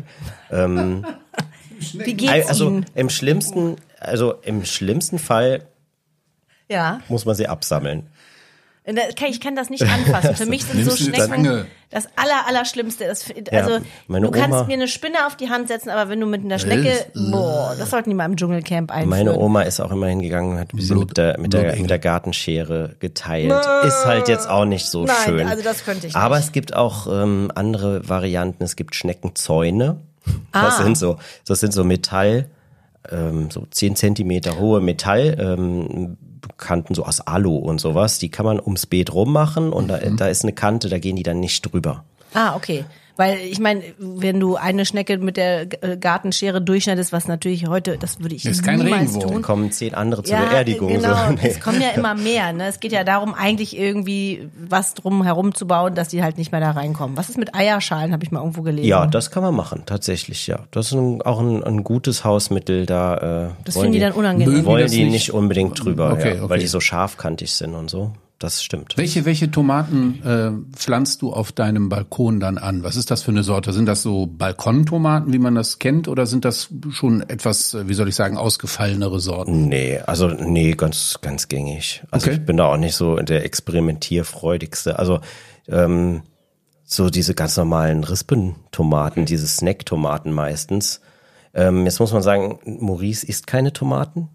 Wie geht's Ihnen? Im schlimmsten Fall muss man sie absammeln. Ich kann das nicht anfassen. Für mich sind so Schnecken das Allerschlimmste. Du kannst mir eine Spinne auf die Hand setzen, aber wenn du mit einer Schnecke, das sollten die mal im Dschungelcamp einführen. Meine Oma ist auch immer hingegangen und hat ein bisschen mit der Gartenschere geteilt. Ist halt jetzt auch nicht so schön. Nein, also das könnte ich nicht. Aber es gibt auch andere Varianten. Es gibt Schneckenzäune. Das sind so Metall, so 10 Zentimeter hohe Metallkanten, so aus Alu und sowas. Die kann man ums Beet rummachen und da ist eine Kante, da gehen die dann nicht drüber. Ah, okay. Weil ich meine, wenn du eine Schnecke mit der Gartenschere durchschneidest, was natürlich heute, das würde ich niemals tun. Dann kommen 10 andere zur Beerdigung. Genau, so. Es kommen ja immer mehr. Ne? Es geht ja darum, eigentlich irgendwie was drum herum zu bauen, dass die halt nicht mehr da reinkommen. Was ist mit Eierschalen, habe ich mal irgendwo gelesen. Ja, das kann man machen, tatsächlich, ja. Das ist auch ein gutes Hausmittel. Das finden die dann unangenehm. Wollen die nicht unbedingt drüber, weil die so scharfkantig sind und so. Das stimmt. Welche Tomaten pflanzt du auf deinem Balkon dann an? Was ist das für eine Sorte? Sind das so Balkontomaten, wie man das kennt, oder sind das schon etwas, wie soll ich sagen, ausgefallenere Sorten? Nee, ganz gängig. Also ich bin da auch nicht so der experimentierfreudigste. Also so diese ganz normalen Rispentomaten, diese Snacktomaten meistens. Jetzt muss man sagen, Maurice isst keine Tomaten.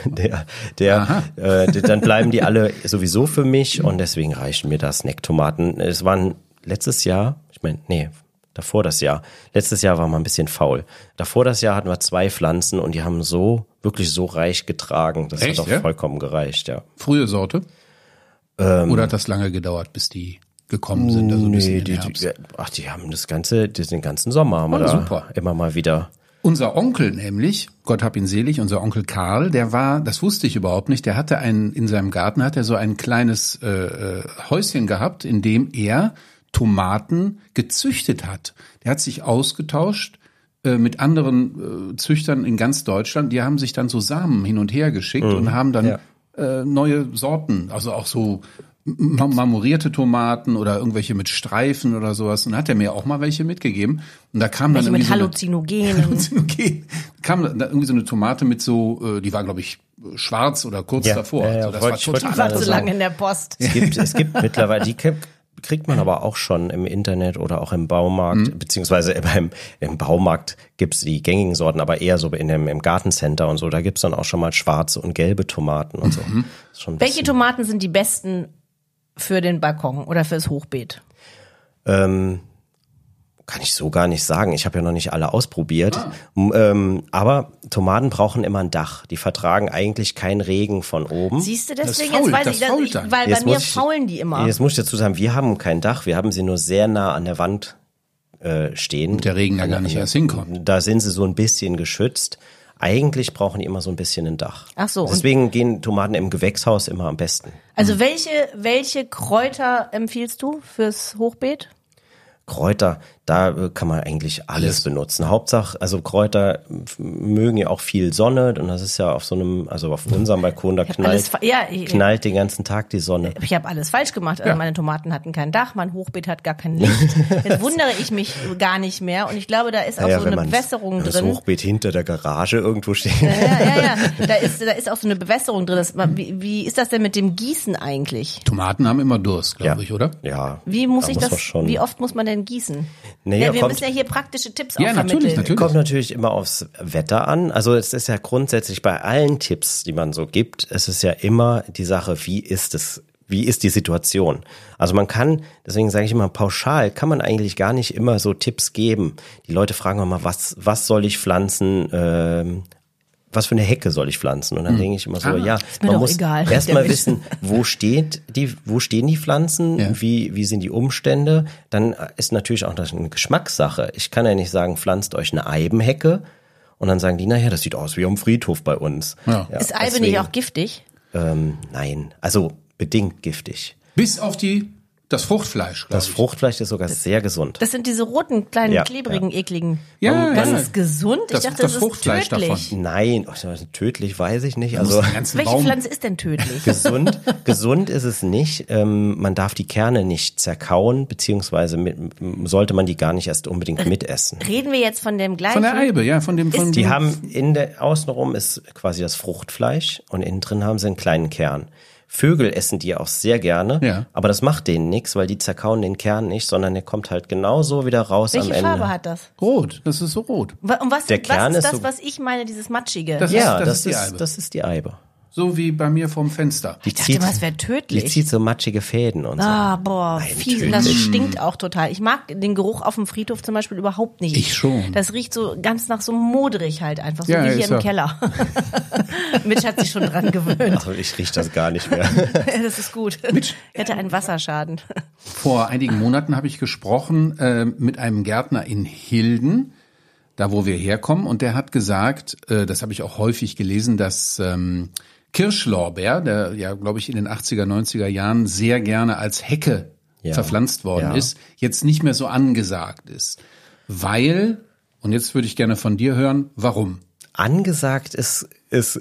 Dann bleiben die alle sowieso für mich und deswegen reichen mir da Snacktomaten. Es waren letztes Jahr Letztes Jahr war mal ein bisschen faul. Davor das Jahr hatten wir 2 Pflanzen und die haben wirklich so reich getragen. Das hat auch vollkommen gereicht, ja. Frühe Sorte? Oder hat das lange gedauert, bis die gekommen sind? Also die haben den ganzen Sommer haben wir da immer mal wieder. Unser Onkel nämlich, Gott hab ihn selig, unser Onkel Karl, das wusste ich überhaupt nicht, in seinem Garten hat er so ein kleines Häuschen gehabt, in dem er Tomaten gezüchtet hat. Der hat sich ausgetauscht mit anderen Züchtern in ganz Deutschland. Die haben sich dann so Samen hin und her geschickt und haben dann neue Sorten, also auch so marmorierte Tomaten oder irgendwelche mit Streifen oder sowas. Und hat er mir auch mal welche mitgegeben. Und da kam dann irgendwie mit Halluzinogenen. Kam da irgendwie so eine Tomate mit so, die war, glaube ich, schwarz oder kurz davor. Also das war total. Die war zu lange in der Post. Es gibt mittlerweile, die kriegt man aber auch schon im Internet oder auch im Baumarkt, beziehungsweise im Baumarkt gibt's die gängigen Sorten, aber eher so im Gartencenter und so. Da gibt's dann auch schon mal schwarze und gelbe Tomaten und so. Welche Tomaten sind die besten für den Balkon oder fürs Hochbeet? Kann ich so gar nicht sagen. Ich habe ja noch nicht alle ausprobiert. Aber Tomaten brauchen immer ein Dach. Die vertragen eigentlich keinen Regen von oben. Siehst du, deswegen jetzt weiß ich, weil bei mir faulen die immer. Jetzt muss ich dazu sagen, wir haben kein Dach. Wir haben sie nur sehr nah an der Wand stehen. Und der Regen da gar nicht erst hinkommt. Da sind sie so ein bisschen geschützt. Eigentlich brauchen die immer so ein bisschen ein Dach. Ach so. Deswegen gehen Tomaten im Gewächshaus immer am besten. Also welche Kräuter empfiehlst du fürs Hochbeet? Kräuter, da kann man eigentlich alles benutzen. Hauptsache, also Kräuter mögen ja auch viel Sonne und das ist ja auf so einem, also auf unserem Balkon, da knallt den ganzen Tag die Sonne. Ich habe alles falsch gemacht. Also meine Tomaten hatten kein Dach, mein Hochbeet hat gar kein Licht. Jetzt wundere ich mich gar nicht mehr und ich glaube, da ist auch so eine Bewässerung drin. Das Hochbeet hinter der Garage irgendwo steht. Ja. Da ist auch so eine Bewässerung drin. Wie ist das denn mit dem Gießen eigentlich? Tomaten haben immer Durst, glaube ich, oder? Ja. Wie oft muss man denn gießen? Naja, wir müssen ja hier praktische Tipps auch vermitteln. Natürlich. Kommt natürlich immer aufs Wetter an. Also es ist ja grundsätzlich bei allen Tipps, die man so gibt, es ist ja immer die Sache, wie ist die Situation? Also man kann, deswegen sage ich immer, pauschal kann man eigentlich gar nicht immer so Tipps geben. Die Leute fragen immer, was soll ich pflanzen, was für eine Hecke soll ich pflanzen? Und dann denke ich immer so, man muss erstmal wissen, wo stehen die Pflanzen, wie sind die Umstände? Dann ist natürlich auch das eine Geschmackssache. Ich kann ja nicht sagen, pflanzt euch eine Eibenhecke und dann sagen die, naja, das sieht aus wie am Friedhof bei uns. Ja, ist Eibe nicht auch giftig? Nein, also bedingt giftig. Bis auf das Fruchtfleisch, glaube ich. Das Fruchtfleisch ist sogar sehr gesund. Das sind diese roten, kleinen, klebrigen, ekligen. Ja, das ist gesund? Ich dachte, das Fruchtfleisch ist tödlich. davon. Nein, tödlich weiß ich nicht. Also welche Pflanze ist denn tödlich? Gesund ist es nicht. Man darf die Kerne nicht zerkauen, beziehungsweise sollte man die gar nicht erst unbedingt mitessen. Reden wir jetzt von dem gleichen? Von der Eibe, ja, Die haben außenrum ist quasi das Fruchtfleisch und innen drin haben sie einen kleinen Kern. Vögel essen die auch sehr gerne, aber das macht denen nichts, weil die zerkauen den Kern nicht, sondern der kommt halt genauso wieder raus am Ende. Welche Farbe hat das? Rot, das ist so rot. Und was der Kern ist das, was ich meine, dieses Matschige? Das ist die Eibe. So wie bei mir vorm Fenster. Ich dachte mal, es wäre tödlich. Die zieht so matschige Fäden und so. Fies. Und das stinkt auch total. Ich mag den Geruch auf dem Friedhof zum Beispiel überhaupt nicht. Ich schon. Das riecht so ganz nach so moderig halt einfach, so wie hier im Keller. Mitch hat sich schon dran gewöhnt. Ach, ich riech das gar nicht mehr. Das ist gut. Mitch hätte einen Wasserschaden. Vor einigen Monaten habe ich gesprochen mit einem Gärtner in Hilden, da wo wir herkommen, und der hat gesagt, das habe ich auch häufig gelesen, dass Kirschlorbeer, der ja, glaube ich, in den 80er, 90er Jahren sehr gerne als Hecke verpflanzt worden ist, jetzt nicht mehr so angesagt ist. Weil, und jetzt würde ich gerne von dir hören, warum? Angesagt ist das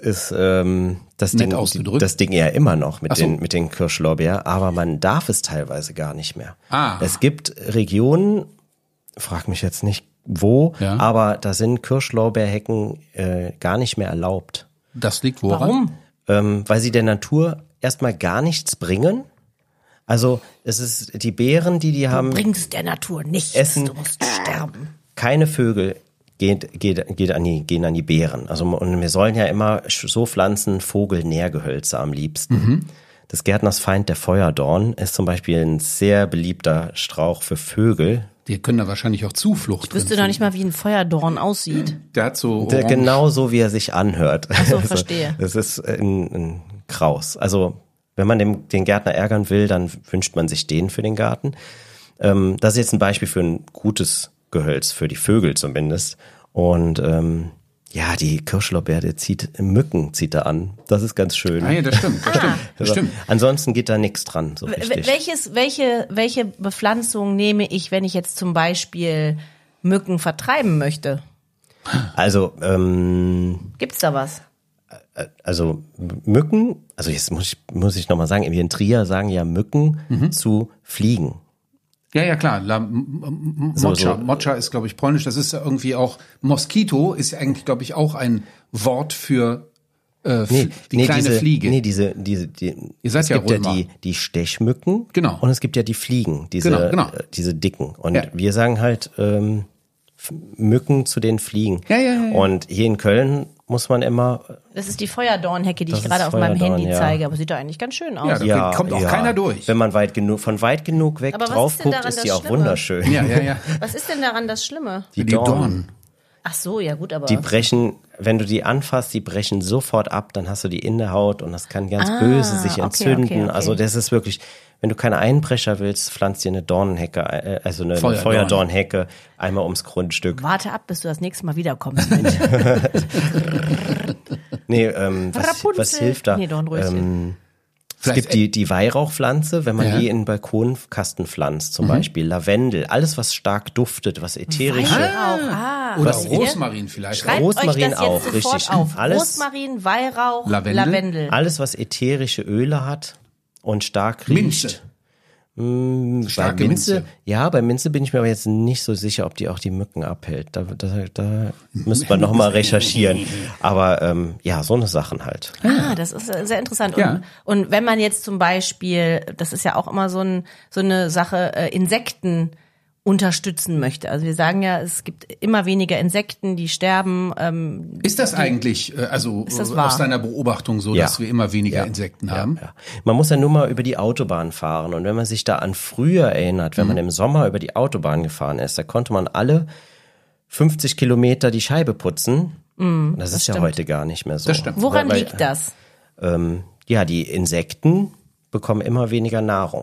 Ding ja immer noch mit den Kirschlorbeer, aber man darf es teilweise gar nicht mehr. Es gibt Regionen, frag mich jetzt nicht wo, aber da sind Kirschlorbeerhecken gar nicht mehr erlaubt. Das liegt woran? Warum? Weil sie der Natur erstmal gar nichts bringen. Also es ist die Beeren, die haben. Du bringst der Natur nichts, du musst sterben. Keine Vögel gehen an die Beeren. Also und wir sollen ja immer so pflanzen, Vogelnährgehölze am liebsten. Des Gärtners Feind, der Feuerdorn, ist zum Beispiel ein sehr beliebter Strauch für Vögel. Die können da wahrscheinlich auch Zuflucht. Ich wüsste doch nicht mal, wie ein Feuerdorn aussieht. Der hat so genau so, wie er sich anhört. Ach so, verstehe. Das ist ein Kraus. Also wenn man den Gärtner ärgern will, dann wünscht man sich den für den Garten. Das ist jetzt ein Beispiel für ein gutes Gehölz, für die Vögel zumindest. Und Ja, die Kirschlorbeer, Mücken zieht da an. Das ist ganz schön. Ah, ja, das stimmt. Das stimmt. Ansonsten geht da nichts dran, so richtig. Welche Bepflanzung nehme ich, wenn ich jetzt zum Beispiel Mücken vertreiben möchte? Also, gibt's da was? Also Mücken, also jetzt muss ich nochmal sagen, wir in Trier sagen ja Mücken zu Fliegen. Ja, klar. Mocza ist, glaube ich, polnisch. Das ist ja irgendwie auch, Moskito ist ja eigentlich, glaube ich, auch ein Wort für kleine Fliege. Ihr seid es ja gibt Römer. ja die Stechmücken. Genau. Und es gibt ja die Fliegen, diese dicken. Und wir sagen halt Mücken zu den Fliegen. Ja. Und hier in Köln muss man immer... Das ist die Feuerdornhecke, die ich gerade auf meinem Handy zeige, aber sieht doch eigentlich ganz schön aus. Ja, da kommt auch keiner durch. Wenn man von weit genug weg drauf guckt, ist die auch wunderschön. Ja. Was ist denn daran das Schlimme? Die Dornen. Ach so, ja gut, aber... Die brechen, wenn du die anfasst, die brechen sofort ab, dann hast du die in der Haut und das kann ganz böse sich entzünden. Okay. Also das ist wirklich, wenn du keine Einbrecher willst, pflanzt dir eine Dornenhecke, also eine Feuerdornhecke einmal ums Grundstück. Warte ab, bis du das nächste Mal wiederkommst. Mensch. Was hilft da? Nee, Dornröschen. Es gibt die Weihrauchpflanze, wenn man die in den Balkonkasten pflanzt, zum Beispiel Lavendel, alles was stark duftet, was ätherische. Weihrauch, oder Rosmarin vielleicht. Schreibt Rosmarin euch das jetzt auch, sofort richtig. auf. Alles, Rosmarin, Weihrauch, Lavendel. Alles was ätherische Öle hat und stark riecht. Starke Minze. Ja, bei Minze bin ich mir aber jetzt nicht so sicher, ob die auch die Mücken abhält. Da müsste man nochmal recherchieren. Aber so eine Sachen halt. Das ist sehr interessant. Ja. Und wenn man jetzt zum Beispiel, das ist ja auch immer so eine Sache, Insekten unterstützen möchte. Also wir sagen ja, es gibt immer weniger Insekten, die sterben. Ist das eigentlich, ist das aus deiner Beobachtung so, dass wir immer weniger Insekten haben? Ja. Man muss ja nur mal über die Autobahn fahren. Und wenn man sich da an früher erinnert, wenn man im Sommer über die Autobahn gefahren ist, da konnte man alle 50 Kilometer die Scheibe putzen. Das ist ja heute gar nicht mehr so. Das stimmt. Woran liegt das? Die Insekten bekommen immer weniger Nahrung.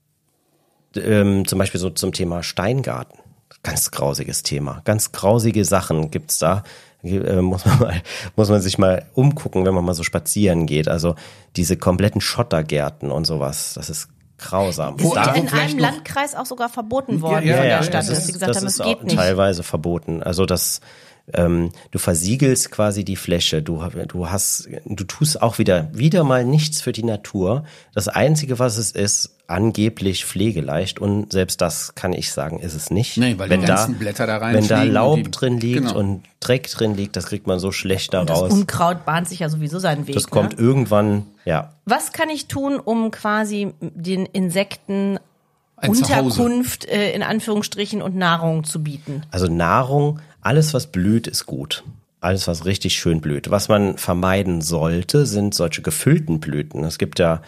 Zum Beispiel so zum Thema Steingarten. Ganz grausiges Thema. Ganz grausige Sachen gibt's da. Muss man sich mal umgucken, wenn man mal so spazieren geht. Also diese kompletten Schottergärten und sowas. Das ist grausam. Ist ja in einem Landkreis auch sogar verboten worden von der Stadt, dass sie gesagt haben, es geht nicht. Teilweise verboten. Also du versiegelst quasi die Fläche. Du tust auch wieder mal nichts für die Natur. Das Einzige, was es ist, angeblich pflegeleicht, und selbst das kann ich sagen, ist es nicht. Nee, weil die ganzen Blätter da reinfliegen. Wenn da Laub drin liegt und Dreck drin liegt, das kriegt man so schlecht da raus. Das Unkraut bahnt sich ja sowieso seinen Weg. Das kommt irgendwann, Was kann ich tun, um quasi den Insekten Ein Unterkunft in Anführungsstrichen und Nahrung zu bieten? Also Nahrung, alles was blüht, ist gut. Alles was richtig schön blüht. Was man vermeiden sollte, sind solche gefüllten Blüten. Es gibt ja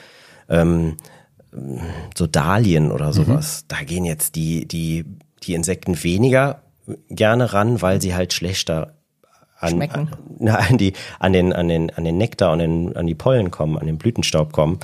so Dahlien oder sowas. Da gehen jetzt die Insekten weniger gerne ran, weil sie halt schlechter an den Nektar und an die Pollen kommen, an den Blütenstaub kommen.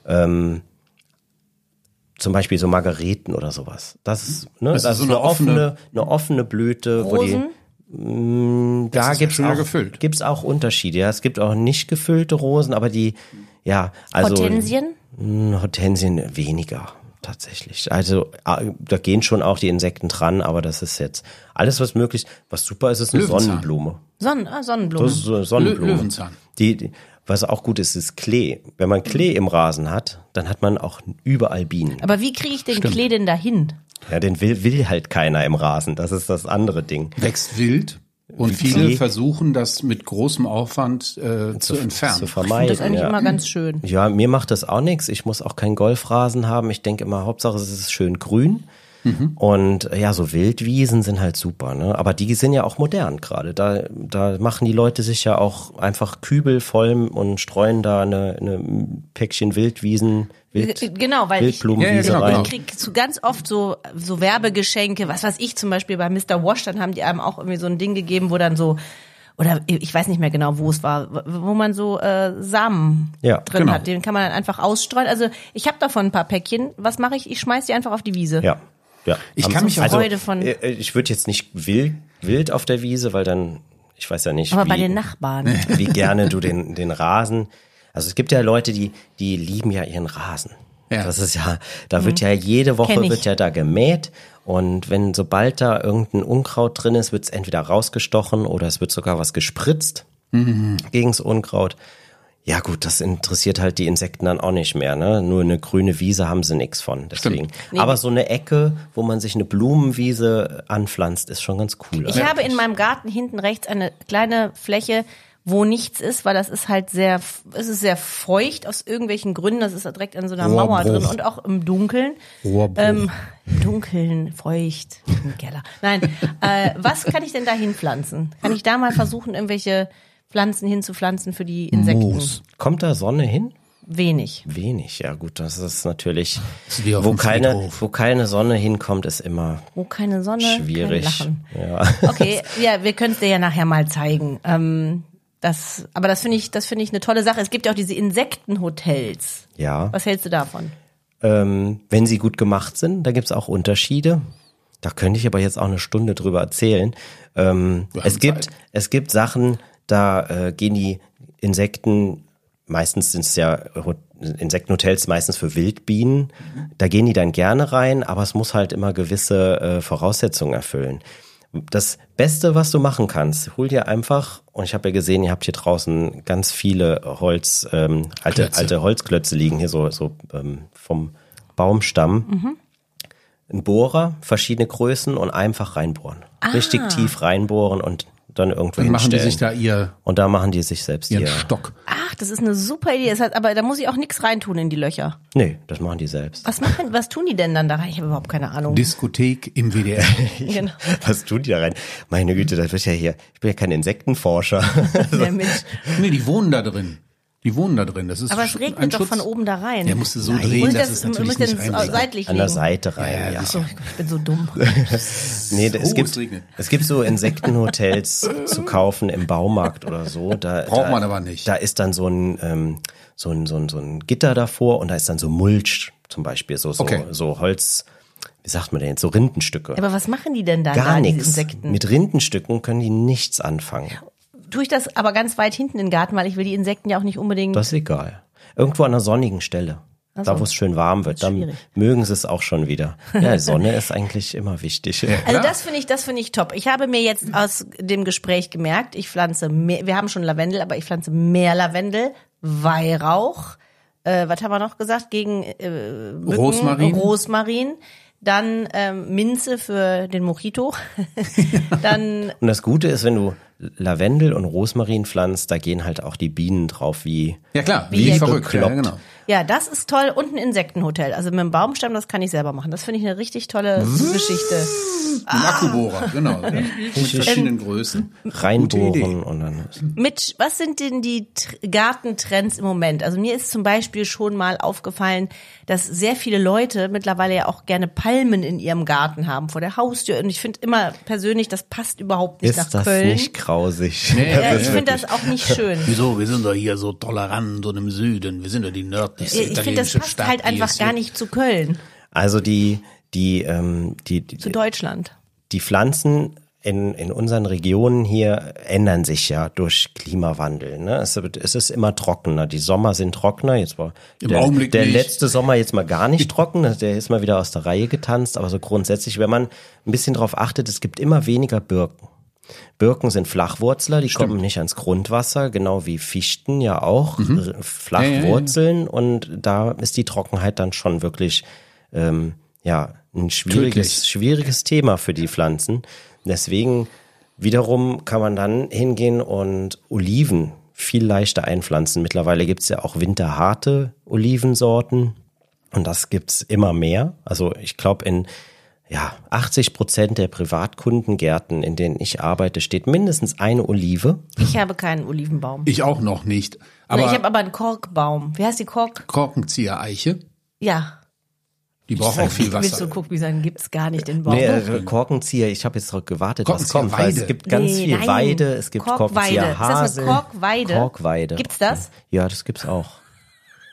Zum Beispiel so Margareten oder sowas. Das ist so eine offene Blüte, Rosen? wo da gibt's auch Unterschiede. Ja, es gibt auch nicht gefüllte Rosen, aber Hortensien? Hortensien weniger tatsächlich. Also da gehen schon auch die Insekten dran, aber das ist jetzt alles, was möglich. Was super ist eine Löwenzahn. Sonnenblume. Sonnenblume. Das ist so eine Sonnenblume. Löwenzahn. Was auch gut ist Klee. Wenn man Klee im Rasen hat, dann hat man auch überall Bienen. Aber wie kriege ich den Klee denn dahin? Ja, den will halt keiner im Rasen. Das ist das andere Ding. Wächst wild. Und viele versuchen, das mit großem Aufwand zu entfernen. Zu vermeiden. Das ist eigentlich immer ganz schön. Ja, mir macht das auch nichts. Ich muss auch keinen Golfrasen haben. Ich denke immer, Hauptsache es ist schön grün. Und so Wildwiesen sind halt super, ne? Aber die sind ja auch modern gerade. Da machen die Leute sich ja auch einfach Kübel voll und streuen da eine Päckchen Wildwiesen. Genau, weil Wildblumenwiese rein. Ich krieg so ganz oft so Werbegeschenke, was weiß ich, zum Beispiel bei Mr. Wash, dann haben die einem auch irgendwie so ein Ding gegeben, wo dann so, oder ich weiß nicht mehr genau, wo es war, wo man so Samen drin hat. Den kann man dann einfach ausstreuen. Also ich habe davon ein paar Päckchen. Was mache ich? Ich schmeiß die einfach auf die Wiese. Ja. Ich kann mich auch Freude von. Ich würde jetzt nicht wild auf der Wiese, weil dann Ich weiß ja nicht, aber bei den Nachbarn. Wie gerne du den Rasen. Also es gibt ja Leute, die lieben ja ihren Rasen. Ja. Das ist ja, da wird ja jede Woche wird ja da gemäht. Und sobald da irgendein Unkraut drin ist, wird es entweder rausgestochen oder es wird sogar was gespritzt gegens Unkraut. Ja gut, das interessiert halt die Insekten dann auch nicht mehr, ne? Nur eine grüne Wiese haben sie nichts von, deswegen. Nee. Aber so eine Ecke, wo man sich eine Blumenwiese anpflanzt, ist schon ganz cool. Ich habe in meinem Garten hinten rechts eine kleine Fläche, wo nichts ist, weil das ist halt sehr feucht aus irgendwelchen Gründen. Das ist direkt an so einer Mauer drin und auch im Dunkeln. Im Dunkeln, feucht, im Keller. Nein, was kann ich denn da hinpflanzen? Kann ich da mal versuchen, irgendwelche Pflanzen hinzupflanzen für die Insekten? Moos. Kommt da Sonne hin? Wenig, ja gut, das ist natürlich, das wo keine Sonne hinkommt, ist immer wo keine Sonne, schwierig. Kein Lachen. Ja. Okay, ja, wir können es dir ja nachher mal zeigen. Das finde ich eine tolle Sache. Es gibt ja auch diese Insektenhotels. Ja. Was hältst du davon? Wenn sie gut gemacht sind, da gibt's auch Unterschiede. Da könnte ich aber jetzt auch eine Stunde drüber erzählen. Es gibt Sachen, da gehen die Insekten, meistens sind es ja Insektenhotels meistens für Wildbienen, da gehen die dann gerne rein, aber es muss halt immer gewisse Voraussetzungen erfüllen. Das Beste, was du machen kannst, hol dir einfach, und ich habe ja gesehen, ihr habt hier draußen ganz viele alte Holzklötze liegen, hier so vom Baumstamm. Ein Bohrer, verschiedene Größen und einfach reinbohren. Richtig tief reinbohren und dann irgendwo hinstellen. Machen die sich da und da machen die sich selbst ihren Stock. Ach, das ist eine super Idee. Aber da muss ich auch nichts reintun in die Löcher. Nee, das machen die selbst. Was tun die denn dann da rein? Ich habe überhaupt keine Ahnung. Diskothek im WDR. Genau. Was tun die da rein? Meine Güte, das wird ja hier, ich bin ja kein Insektenforscher. Nee, die wohnen da drin. Das ist aber es regnet doch von oben da rein. Der musste so drehen, dass es natürlich nicht reinregnet. Seitlich an der Seite rein, ja. Ich bin so dumm. Nee, es gibt so Insektenhotels zu kaufen im Baumarkt oder so. Braucht man aber nicht. Da ist dann so ein Gitter davor und da ist dann so Mulch zum Beispiel, so Holz, wie sagt man denn jetzt, so Rindenstücke. Aber was machen die denn da? Gar nichts. Insekten? Mit Rindenstücken können die nichts anfangen. Tue ich das aber ganz weit hinten in den Garten, weil ich will die Insekten ja auch nicht unbedingt... Das ist egal. Irgendwo an einer sonnigen Stelle. Da, wo es schön warm wird. Dann mögen sie es auch schon wieder. Ja, Sonne ist eigentlich immer wichtig. Also das finde ich top. Ich habe mir jetzt aus dem Gespräch gemerkt, ich pflanze mehr, wir haben schon Lavendel, aber ich pflanze mehr Lavendel, Weihrauch, was haben wir noch gesagt? Gegen Mücken, Rosmarin. Dann Minze für den Mojito. Dann und das Gute ist, wenn du Lavendel und Rosmarin pflanzt, da gehen halt auch die Bienen drauf wie verrückt. Ja, genau. Ja, das ist toll. Und ein Insektenhotel. Also mit dem Baumstamm, das kann ich selber machen. Das finde ich eine richtig tolle Geschichte. Ein Akkubohrer, genau. Mit verschiedenen Größen. Reinbohren und dann. Was sind denn die Gartentrends im Moment? Also mir ist zum Beispiel schon mal aufgefallen, dass sehr viele Leute mittlerweile ja auch gerne Palmen in ihrem Garten haben vor der Haustür. Und ich finde immer persönlich, das passt überhaupt nicht nach Köln. Ist das nicht grausig? Nee, ich finde das auch nicht schön. Wieso? Wir sind doch hier so tolerant und im Süden. Wir sind doch die nördlichste ich finde, das passt halt einfach gar nicht zu Köln. Also zu Deutschland. Die Pflanzen in unseren Regionen hier ändern sich ja durch Klimawandel. Ne? Es ist immer trockener. Die Sommer sind trockener. Jetzt war der letzte Sommer jetzt mal gar nicht trocken. Der ist mal wieder aus der Reihe getanzt. Aber so grundsätzlich, wenn man ein bisschen drauf achtet, es gibt immer weniger Birken. Birken sind Flachwurzler, die kommen nicht ans Grundwasser, genau wie Fichten ja auch, Flachwurzeln. Und da ist die Trockenheit dann schon wirklich ein schwieriges Thema für die Pflanzen. Deswegen wiederum kann man dann hingehen und Oliven viel leichter einpflanzen. Mittlerweile gibt's ja auch winterharte Olivensorten und das gibt's immer mehr. Also ich glaube 80% der Privatkundengärten, in denen ich arbeite, steht mindestens eine Olive. Ich habe keinen Olivenbaum. Ich auch noch nicht. Aber ich habe aber einen Korkbaum. Wie heißt die Korkenzieher-Eiche? Ja. Die braucht auch viel Wasser. Willst du gucken, wie sagen, gibt's gar nicht den Baum? Nee, Korkenzieher, ich habe jetzt drauf gewartet, was kommt. Weil es gibt ganz viel Weide, es gibt Korkenzieher Hasel. Ist das eine Korkweide? Korkweide. Gibt's das? Ja, das gibt's auch.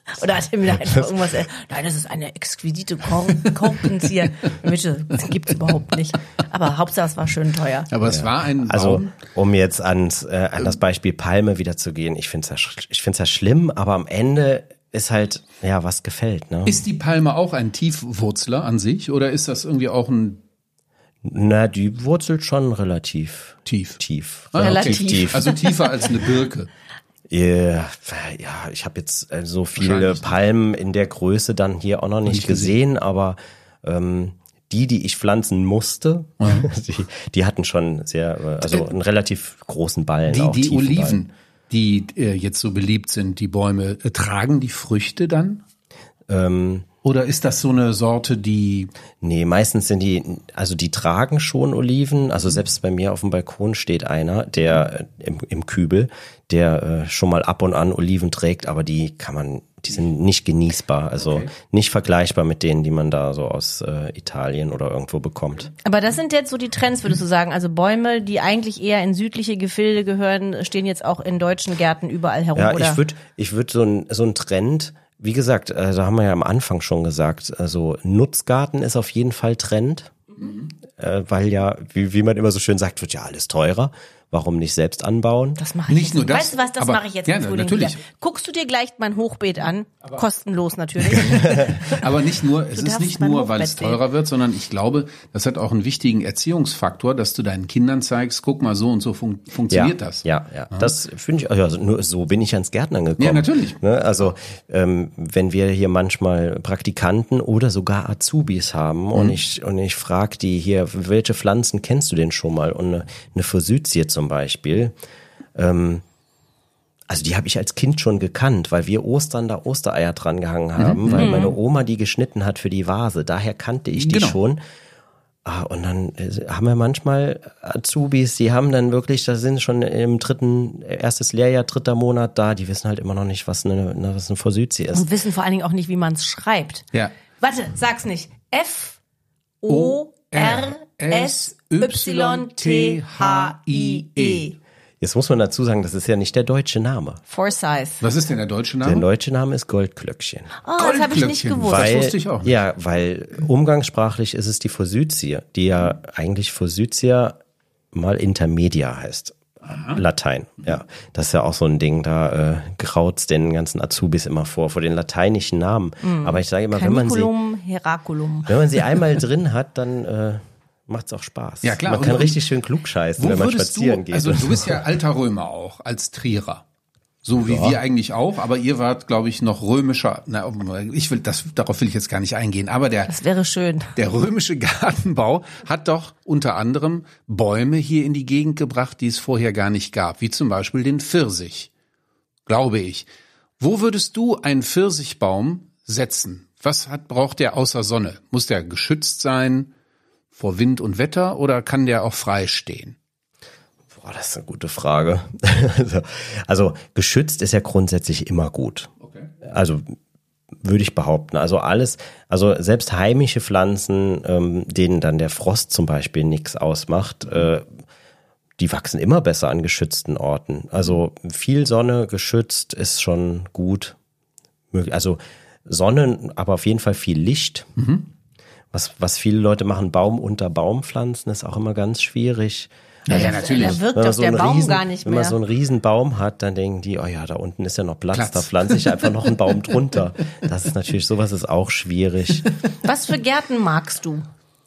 Oder hat er mir einfach irgendwas, nein, das ist eine exquisite Korkenzieher. Bitte, das gibt's überhaupt nicht. Aber Hauptsache, es war schön teuer. Aber es war ein Baum. Also, um jetzt an das Beispiel Palme wieder zu gehen, ich find's ja schlimm, aber am Ende ist halt, ja, was gefällt, ne? Ist die Palme auch ein Tiefwurzler an sich oder ist das irgendwie auch ein... Na, die wurzelt schon relativ tief. Relativ tief. Also tiefer als eine Birke. Ja, ich habe jetzt so viele Palmen in der Größe dann hier auch noch nicht gesehen, aber die ich pflanzen musste, die hatten schon einen relativ großen Ballen. Die Oliven, die jetzt so beliebt sind, die Bäume, tragen die Früchte dann? Oder ist das so eine Sorte, die... Nee, meistens sind die tragen schon Oliven. Also selbst bei mir auf dem Balkon steht einer, der im Kübel, der schon mal ab und an Oliven trägt, aber die sind nicht genießbar. Also nicht vergleichbar mit denen, die man da so aus Italien oder irgendwo bekommt. Aber das sind jetzt so die Trends, würdest du sagen? Also Bäume, die eigentlich eher in südliche Gefilde gehören, stehen jetzt auch in deutschen Gärten überall herum, ja, oder? Ich würde so ein Trend... Wie gesagt, da haben wir ja am Anfang schon gesagt, also Nutzgarten ist auf jeden Fall Trend, weil ja, wie man immer so schön sagt, wird ja alles teurer. Warum nicht selbst anbauen? Das mache ich nicht jetzt. Nur das, weißt du was, das mache ich jetzt im Frühling natürlich. wieder. Guckst du dir gleich mein Hochbeet an, kostenlos natürlich. Aber nicht nur, es ist nicht nur, weil es teurer wird, sondern ich glaube, das hat auch einen wichtigen Erziehungsfaktor, dass du deinen Kindern zeigst, guck mal, so und so funktioniert das. Ja. Das finde ich, also nur so bin ich ans Gärtnern gekommen. Ja, natürlich. Ne? Also wenn wir hier manchmal Praktikanten oder sogar Azubis haben und ich frage die hier, welche Pflanzen kennst du denn schon mal? Und eine Forsythie zum Beispiel, also die habe ich als Kind schon gekannt, weil wir Ostern da Ostereier dran gehangen haben, weil meine Oma die geschnitten hat für die Vase. Daher kannte ich die schon. Und dann haben wir manchmal Azubis, die haben dann wirklich, da sind schon im erstes Lehrjahr, 3. Monat da, die wissen halt immer noch nicht, was eine Forsythie ist. Und wissen vor allen Dingen auch nicht, wie man es schreibt. Ja. Warte, sag's nicht. Forsythie. Jetzt muss man dazu sagen, das ist ja nicht der deutsche Name. Forsyth. Was ist denn der deutsche Name? Der deutsche Name ist Goldglöckchen. Oh, das habe ich nicht gewusst. Das wusste ich auch nicht. Ja, weil umgangssprachlich ist es die Forsythie, die ja eigentlich Forsythia mal intermedia heißt. Aha. Latein, ja. Das ist ja auch so ein Ding, da graut's den ganzen Azubis immer vor den lateinischen Namen. Aber ich sage immer, wenn man sie einmal drin hat, dann macht's auch Spaß. Ja, klar. Man kann richtig schön klugscheißen, wenn man spazieren geht. Also du bist ja alter Römer auch, als Trierer. So wie wir eigentlich auch, aber ihr wart, glaube ich, noch römischer. Darauf will ich jetzt gar nicht eingehen. Aber das wäre schön. Der römische Gartenbau hat doch unter anderem Bäume hier in die Gegend gebracht, die es vorher gar nicht gab, wie zum Beispiel den Pfirsich, glaube ich. Wo würdest du einen Pfirsichbaum setzen? Was braucht der außer Sonne? Muss der geschützt sein vor Wind und Wetter oder kann der auch frei stehen? Boah, das ist eine gute Frage. Also geschützt ist ja grundsätzlich immer gut. Okay. Also würde ich behaupten. Also selbst heimische Pflanzen, denen dann der Frost zum Beispiel nichts ausmacht, die wachsen immer besser an geschützten Orten. Also viel Sonne geschützt ist schon gut. Also Sonne, aber auf jeden Fall viel Licht. Mhm. Was viele Leute machen, Baum unter Baum pflanzen, ist auch immer ganz schwierig. Ja, natürlich. Da wirkt doch der Baum gar nicht mehr. Wenn man so einen riesen Baum hat, dann denken die, oh ja, da unten ist ja noch Platz. Da pflanze ich einfach noch einen Baum drunter. Das ist natürlich, sowas ist auch schwierig. Was für Gärten magst du?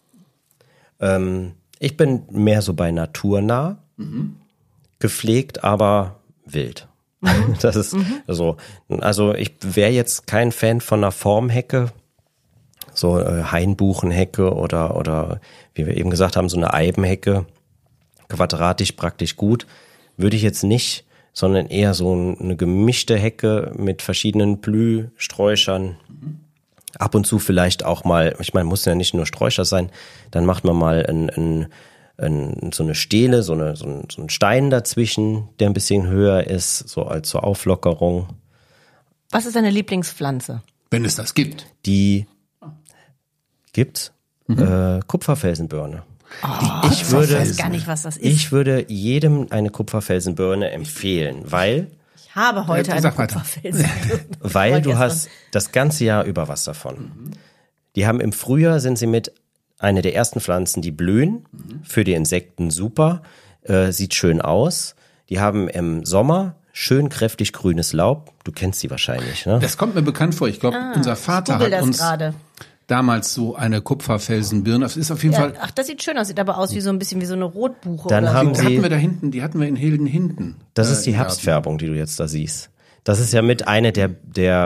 Ich bin mehr so bei naturnah, gepflegt, aber wild. Das ist so. Also ich wäre jetzt kein Fan von einer Formhecke, so Hainbuchenhecke oder wie wir eben gesagt haben, so eine Eibenhecke. Quadratisch praktisch gut, würde ich jetzt nicht, sondern eher so eine gemischte Hecke mit verschiedenen Blühsträuchern. Ab und zu vielleicht auch mal, ich meine, muss ja nicht nur Sträucher sein, dann macht man mal so eine Stele, so einen Stein dazwischen, der ein bisschen höher ist, so als zur Auflockerung. Was ist deine Lieblingspflanze? Wenn es das gibt. Die gibt's. Kupferfelsenbirne. Ich weiß gar nicht, was das ist. Ich würde jedem eine Kupferfelsenbirne empfehlen, weil Ich habe heute eine Kupferfelsenbirne. Weil du hast das ganze Jahr über was davon. Die haben im Frühjahr, sind sie mit einer der ersten Pflanzen, die blühen, für die Insekten super, sieht schön aus. Die haben im Sommer schön kräftig grünes Laub. Du kennst sie wahrscheinlich, ne? Das kommt mir bekannt vor. Ich glaube, unser Vater hat uns damals so eine Kupferfelsenbirne. Das ist auf jeden Fall. Ach, das sieht schön aus. Sieht aber aus wie so ein bisschen wie so eine Rotbuche. Dann oder haben so. Die hatten wir in Hilden hinten. Das ist die Herbstfärbung, die du jetzt da siehst. Das ist ja mit einer der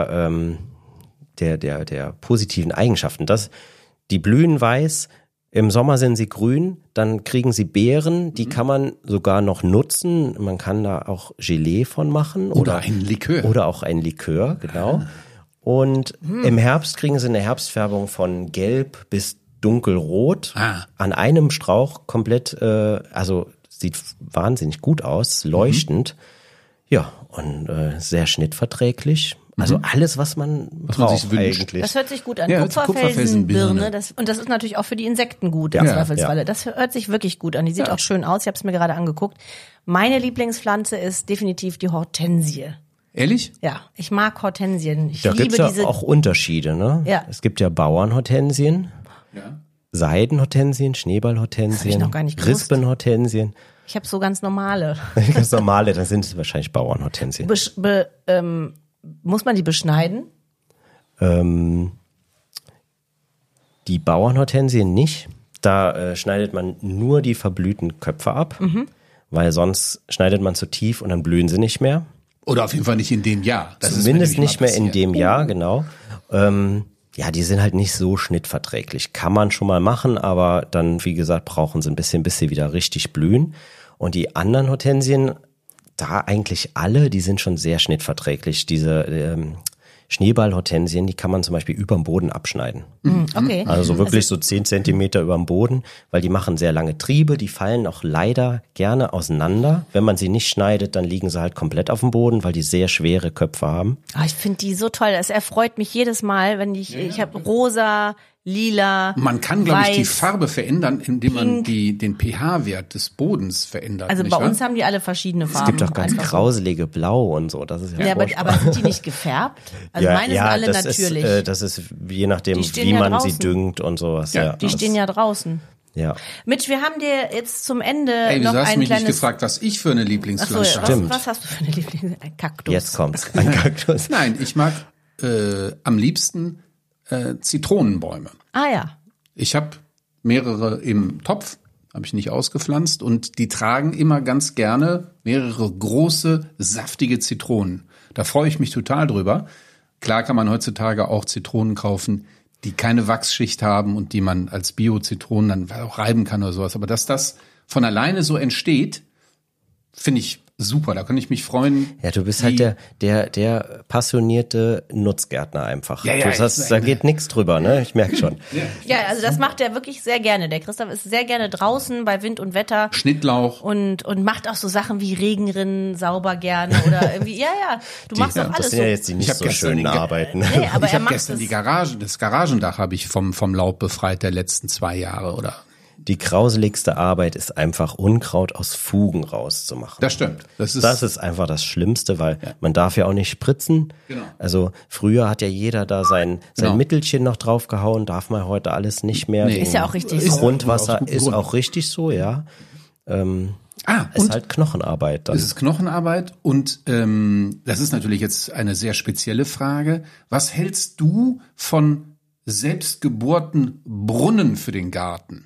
positiven Eigenschaften. Die blühen weiß, im Sommer sind sie grün, dann kriegen sie Beeren, die kann man sogar noch nutzen. Man kann da auch Gelee von machen. Oder ein Likör. Oder auch ein Likör, genau. Und im Herbst kriegen sie eine Herbstfärbung von gelb bis dunkelrot. An einem Strauch komplett, also sieht wahnsinnig gut aus, leuchtend. Ja, und sehr schnittverträglich. Also alles, was man braucht eigentlich. Das hört sich gut an. Ja, Kupferfelsenbirne. Und das ist natürlich auch für die Insekten gut, im Zweifelsfalle. Das hört sich wirklich gut an. Die sieht auch schön aus. Ich habe es mir gerade angeguckt. Meine Lieblingspflanze ist definitiv die Hortensie. Ehrlich? Ja, ich mag Hortensien. Da gibt's ja auch Unterschiede, ne? Ja. Es gibt ja Bauernhortensien, Seidenhortensien, Schneeballhortensien, Rispenhortensien. Ich habe so ganz normale. Ganz normale, dann sind es wahrscheinlich Bauernhortensien. Muss man die beschneiden? Die Bauernhortensien nicht. Da schneidet man nur die verblühten Köpfe ab, weil sonst schneidet man zu tief und dann blühen sie nicht mehr. Oder auf jeden Fall nicht in dem Jahr. Das Zumindest nicht mehr in dem Jahr, genau. Ja, die sind halt nicht so schnittverträglich. Kann man schon mal machen, aber dann, wie gesagt, brauchen sie ein bisschen, bis sie wieder richtig blühen. Und die anderen Hortensien, da eigentlich alle, die sind schon sehr schnittverträglich. Diese Schneeballhortensien, die kann man zum Beispiel überm Boden abschneiden. Okay. Also wirklich so 10 Zentimeter überm Boden, weil die machen sehr lange Triebe, die fallen auch leider gerne auseinander. Wenn man sie nicht schneidet, dann liegen sie halt komplett auf dem Boden, weil die sehr schwere Köpfe haben. Ich finde die so toll. Es erfreut mich jedes Mal, wenn ich habe rosa, lila, man kann, glaube ich, die Farbe verändern, indem man den pH-Wert des Bodens verändert. Also bei uns haben die alle verschiedene Farben. Es gibt auch ganz grauselige Blau und so. Das ist ja aber sind die nicht gefärbt? Also meine sind alle natürlich. Das ist je nachdem, wie man sie düngt und sowas. Ja, die stehen ja draußen. Ja. Mitch, wir haben dir jetzt zum Ende noch ein kleines... Du hast mich nicht gefragt, was ich für eine Lieblingspflanze habe. Was hast du für eine Lieblingspflanze? Ein Kaktus. Jetzt kommt's. Ein Kaktus. Nein, ich mag am liebsten Zitronenbäume. Ja. Ich habe mehrere im Topf, habe ich nicht ausgepflanzt, und die tragen immer ganz gerne mehrere große, saftige Zitronen. Da freue ich mich total drüber. Klar kann man heutzutage auch Zitronen kaufen, die keine Wachsschicht haben und die man als Bio-Zitronen dann auch reiben kann oder sowas. Aber dass das von alleine so entsteht, finde ich super, da kann ich mich freuen. Ja, du bist halt der passionierte Nutzgärtner einfach. Da geht nichts drüber, ne? Ich merke schon. Ja, also das macht er wirklich sehr gerne. Der Christoph ist sehr gerne draußen bei Wind und Wetter. Schnittlauch. Und macht auch so Sachen wie Regenrinnen sauber gerne oder irgendwie, du machst doch alles das sind ja jetzt die nicht so schönen Arbeiten. Nee, aber ich habe gestern das Garagendach habe ich vom Laub befreit der letzten 2 Jahre, oder? Die grauseligste Arbeit ist einfach, Unkraut aus Fugen rauszumachen. Das stimmt. Das ist einfach das Schlimmste, weil man darf ja auch nicht spritzen. Genau. Also früher hat ja jeder da sein Mittelchen noch draufgehauen, darf man heute alles nicht mehr. Nee. Ist ja auch richtig so. Grundwasser ist auch richtig so, ja. Ist halt Knochenarbeit dann. Es ist Knochenarbeit und das ist natürlich jetzt eine sehr spezielle Frage. Was hältst du von selbstgebohrten Brunnen für den Garten?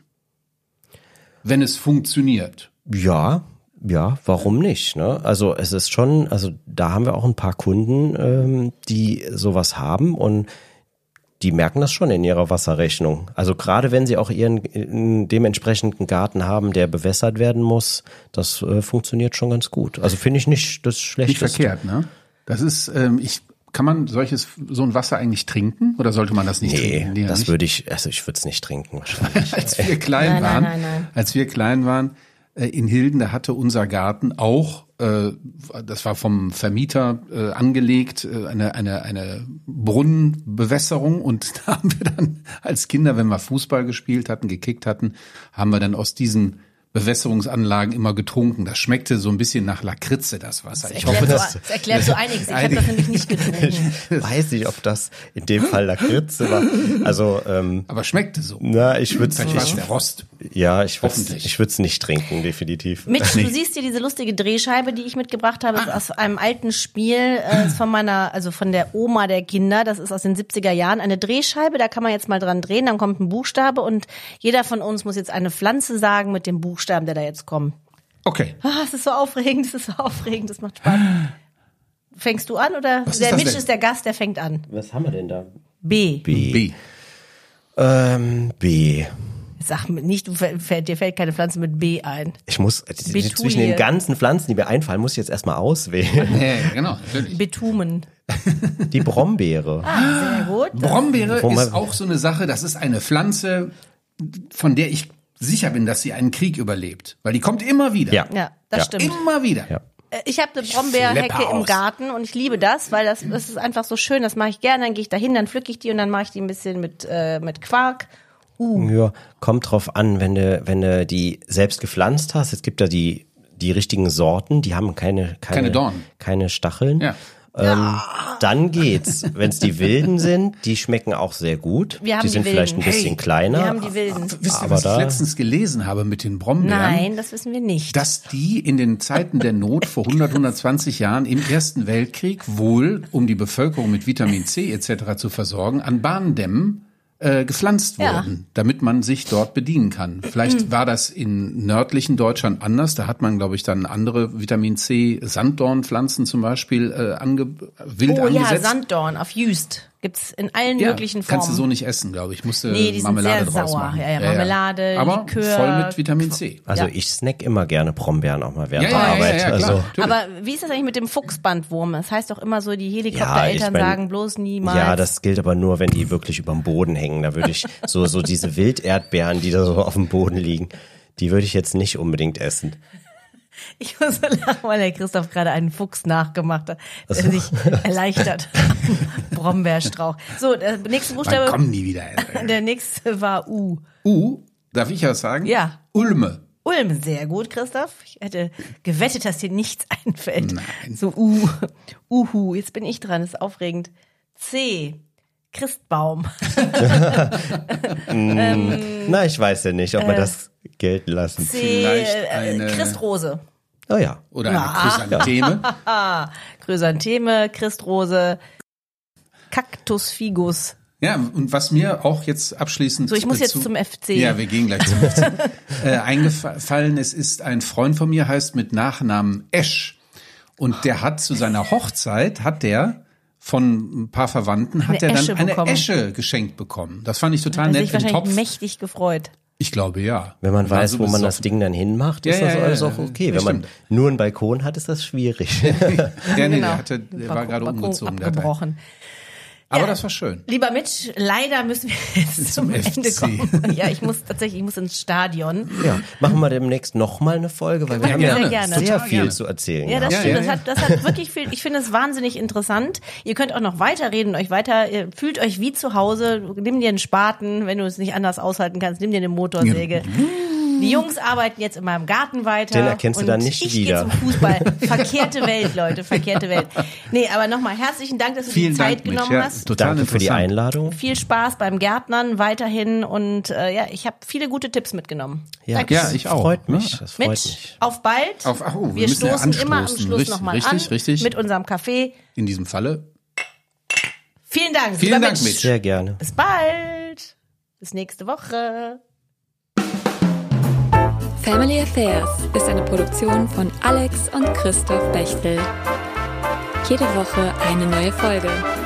Wenn es funktioniert. Ja, warum nicht? Ne? Also es ist schon, da haben wir auch ein paar Kunden, die sowas haben und die merken das schon in ihrer Wasserrechnung. Also gerade wenn sie auch ihren dementsprechenden Garten haben, der bewässert werden muss, das funktioniert schon ganz gut. Also finde ich nicht das Schlechteste. Nicht verkehrt, ne? Das ist, kann man so ein Wasser eigentlich trinken oder sollte man das nicht trinken? Nee, das würde ich würde es nicht trinken wahrscheinlich. Als wir klein waren, in Hilden, da hatte unser Garten auch, das war vom Vermieter angelegt, eine Brunnenbewässerung, und da haben wir dann als Kinder, wenn wir Fußball gespielt hatten, gekickt hatten, haben wir dann aus diesen Bewässerungsanlagen immer getrunken. Das schmeckte so ein bisschen nach Lakritze, das Wasser. Ich hoffe, das erklärt so einiges. Ich habe das nämlich nicht getrunken. Ich weiß nicht, ob das in dem Fall Lakritze war. Also, aber schmeckte so. Na, ich würde Vielleicht war es der Rost. Ja, ich würde es nicht trinken, definitiv. Mitch, du siehst hier diese lustige Drehscheibe, die ich mitgebracht habe, ist aus einem alten Spiel, ist von der Oma der Kinder. Das ist aus den 70er Jahren. Eine Drehscheibe, da kann man jetzt mal dran drehen, dann kommt ein Buchstabe und jeder von uns muss jetzt eine Pflanze sagen mit dem Buchstaben, der da jetzt kommt. Okay. Es ist so aufregend, das macht Spaß. Fängst du an oder? Der Mitch ist der Gast, der fängt an. Was haben wir denn da? B. B. Sag mir nicht, dir fällt keine Pflanze mit B ein. Ich muss zwischen den ganzen Pflanzen, die mir einfallen, muss ich jetzt erstmal auswählen. Ja, genau, natürlich. Betumen. Die Brombeere. Sehr gut. Brombeere ist auch so eine Sache, das ist eine Pflanze, von der ich sicher bin, dass sie einen Krieg überlebt. Weil die kommt immer wieder. Ja, das stimmt. Immer wieder. Ja. Ich habe eine Brombeerhecke im Garten und ich liebe das, weil das ist einfach so schön. Das mache ich gerne. Dann gehe ich da hin, dann pflücke ich die und dann mache ich die ein bisschen mit Quark. Ja, kommt drauf an, wenn du die selbst gepflanzt hast. Es gibt da die richtigen Sorten, die haben keine Dornen, keine Stacheln. Ja. Dann geht's. Wenn es die wilden sind, die schmecken auch sehr gut. Wir haben die sind vielleicht ein bisschen kleiner. Wir haben die wilden. Wisst ihr, was ich letztens gelesen habe mit den Brombeeren? Nein, das wissen wir nicht. Dass die in den Zeiten der Not vor 120 Jahren im Ersten Weltkrieg wohl, um die Bevölkerung mit Vitamin C etc. zu versorgen, an Bahndämmen gepflanzt wurden, damit man sich dort bedienen kann. Vielleicht war das in nördlichen Deutschland anders. Da hat man, glaube ich, dann andere Vitamin C, Sanddornpflanzen zum Beispiel wild angesetzt. Ja, Sanddorn auf Jüst. Gibt's in allen möglichen Formen. Kannst du so nicht essen, glaube ich. Musste die Marmelade sind sehr draus sauer. machen. Ja, Marmelade, aber Likör. voll mit Vitamin C. Also ich snack immer gerne Brombeeren auch mal während der Arbeit. Ja, klar, aber wie ist das eigentlich mit dem Fuchsbandwurm? Das heißt doch immer so, die Helikoptereltern sagen bloß niemals. Ja, das gilt aber nur, wenn die wirklich überm Boden hängen. Da würde ich so diese Wilderdbeeren, die da so auf dem Boden liegen, die würde ich jetzt nicht unbedingt essen. Ich muss so lachen, weil der Christoph gerade einen Fuchs nachgemacht hat, der sich erleichtert. Brombeerstrauch. So, der nächste Buchstabe. Dann kommen die wieder. Der nächste war U. U? Darf ich was sagen? Ja. Ulme. Ulm, sehr gut, Christoph. Ich hätte gewettet, dass dir nichts einfällt. Nein. So Uhu, jetzt bin ich dran, das ist aufregend. C. Christbaum. Na, ich weiß ja nicht, ob wir das gelten lassen. C. Vielleicht eine Christrose. Oh ja. Oder eine Chrysantheme. Chrysantheme, Christrose, Cactus Figus. Ja, und was mir auch jetzt abschließend... So, ich muss jetzt zum FC. Ja, wir gehen gleich zum FC. Eingefallen, es ist ein Freund von mir, heißt mit Nachnamen Esch. Und der hat zu seiner Hochzeit, von ein paar Verwandten, eine Esche geschenkt bekommen. Das fand ich total nett. Hat sich wahrscheinlich mächtig gefreut. Ich glaube, ja. Wenn man weiß, wo man das Ding dann hinmacht, ist das alles auch okay. Wenn man nur einen Balkon hat, ist das schwierig. Ja, nee, der war gerade umgezogen. Abgebrochen. Aber das war schön. Lieber Mitch, leider müssen wir jetzt zum Ende kommen. Ja, ich muss ins Stadion. Ja, machen wir demnächst nochmal eine Folge, weil wir haben ja sehr viel zu erzählen. Ja, das stimmt. Das hat wirklich viel. Ich finde es wahnsinnig interessant. Ihr könnt auch noch weiterreden, ihr fühlt euch wie zu Hause. Nimm dir einen Spaten, wenn du es nicht anders aushalten kannst, nimm dir eine Motorsäge. Ja. Die Jungs arbeiten jetzt in meinem Garten weiter. Den erkennst du dann nicht wieder. Ich gehe zum Fußball. Verkehrte Welt, Leute, verkehrte Welt. Nee, aber nochmal herzlichen Dank, dass du die Zeit genommen hast. Danke für die Einladung. Viel Spaß beim Gärtnern weiterhin und ich habe viele gute Tipps mitgenommen. Ja, Danke. Ja, ich auch. Freut mich. Das freut Mitch, mich. auf bald. Wir stoßen immer am Schluss nochmal an mit unserem Kaffee. In diesem Falle. Vielen Dank. Vielen Dank, Mitch. Sehr gerne. Bis bald. Bis nächste Woche. Family Affairs ist eine Produktion von Alex und Christoph Bechtel. Jede Woche eine neue Folge.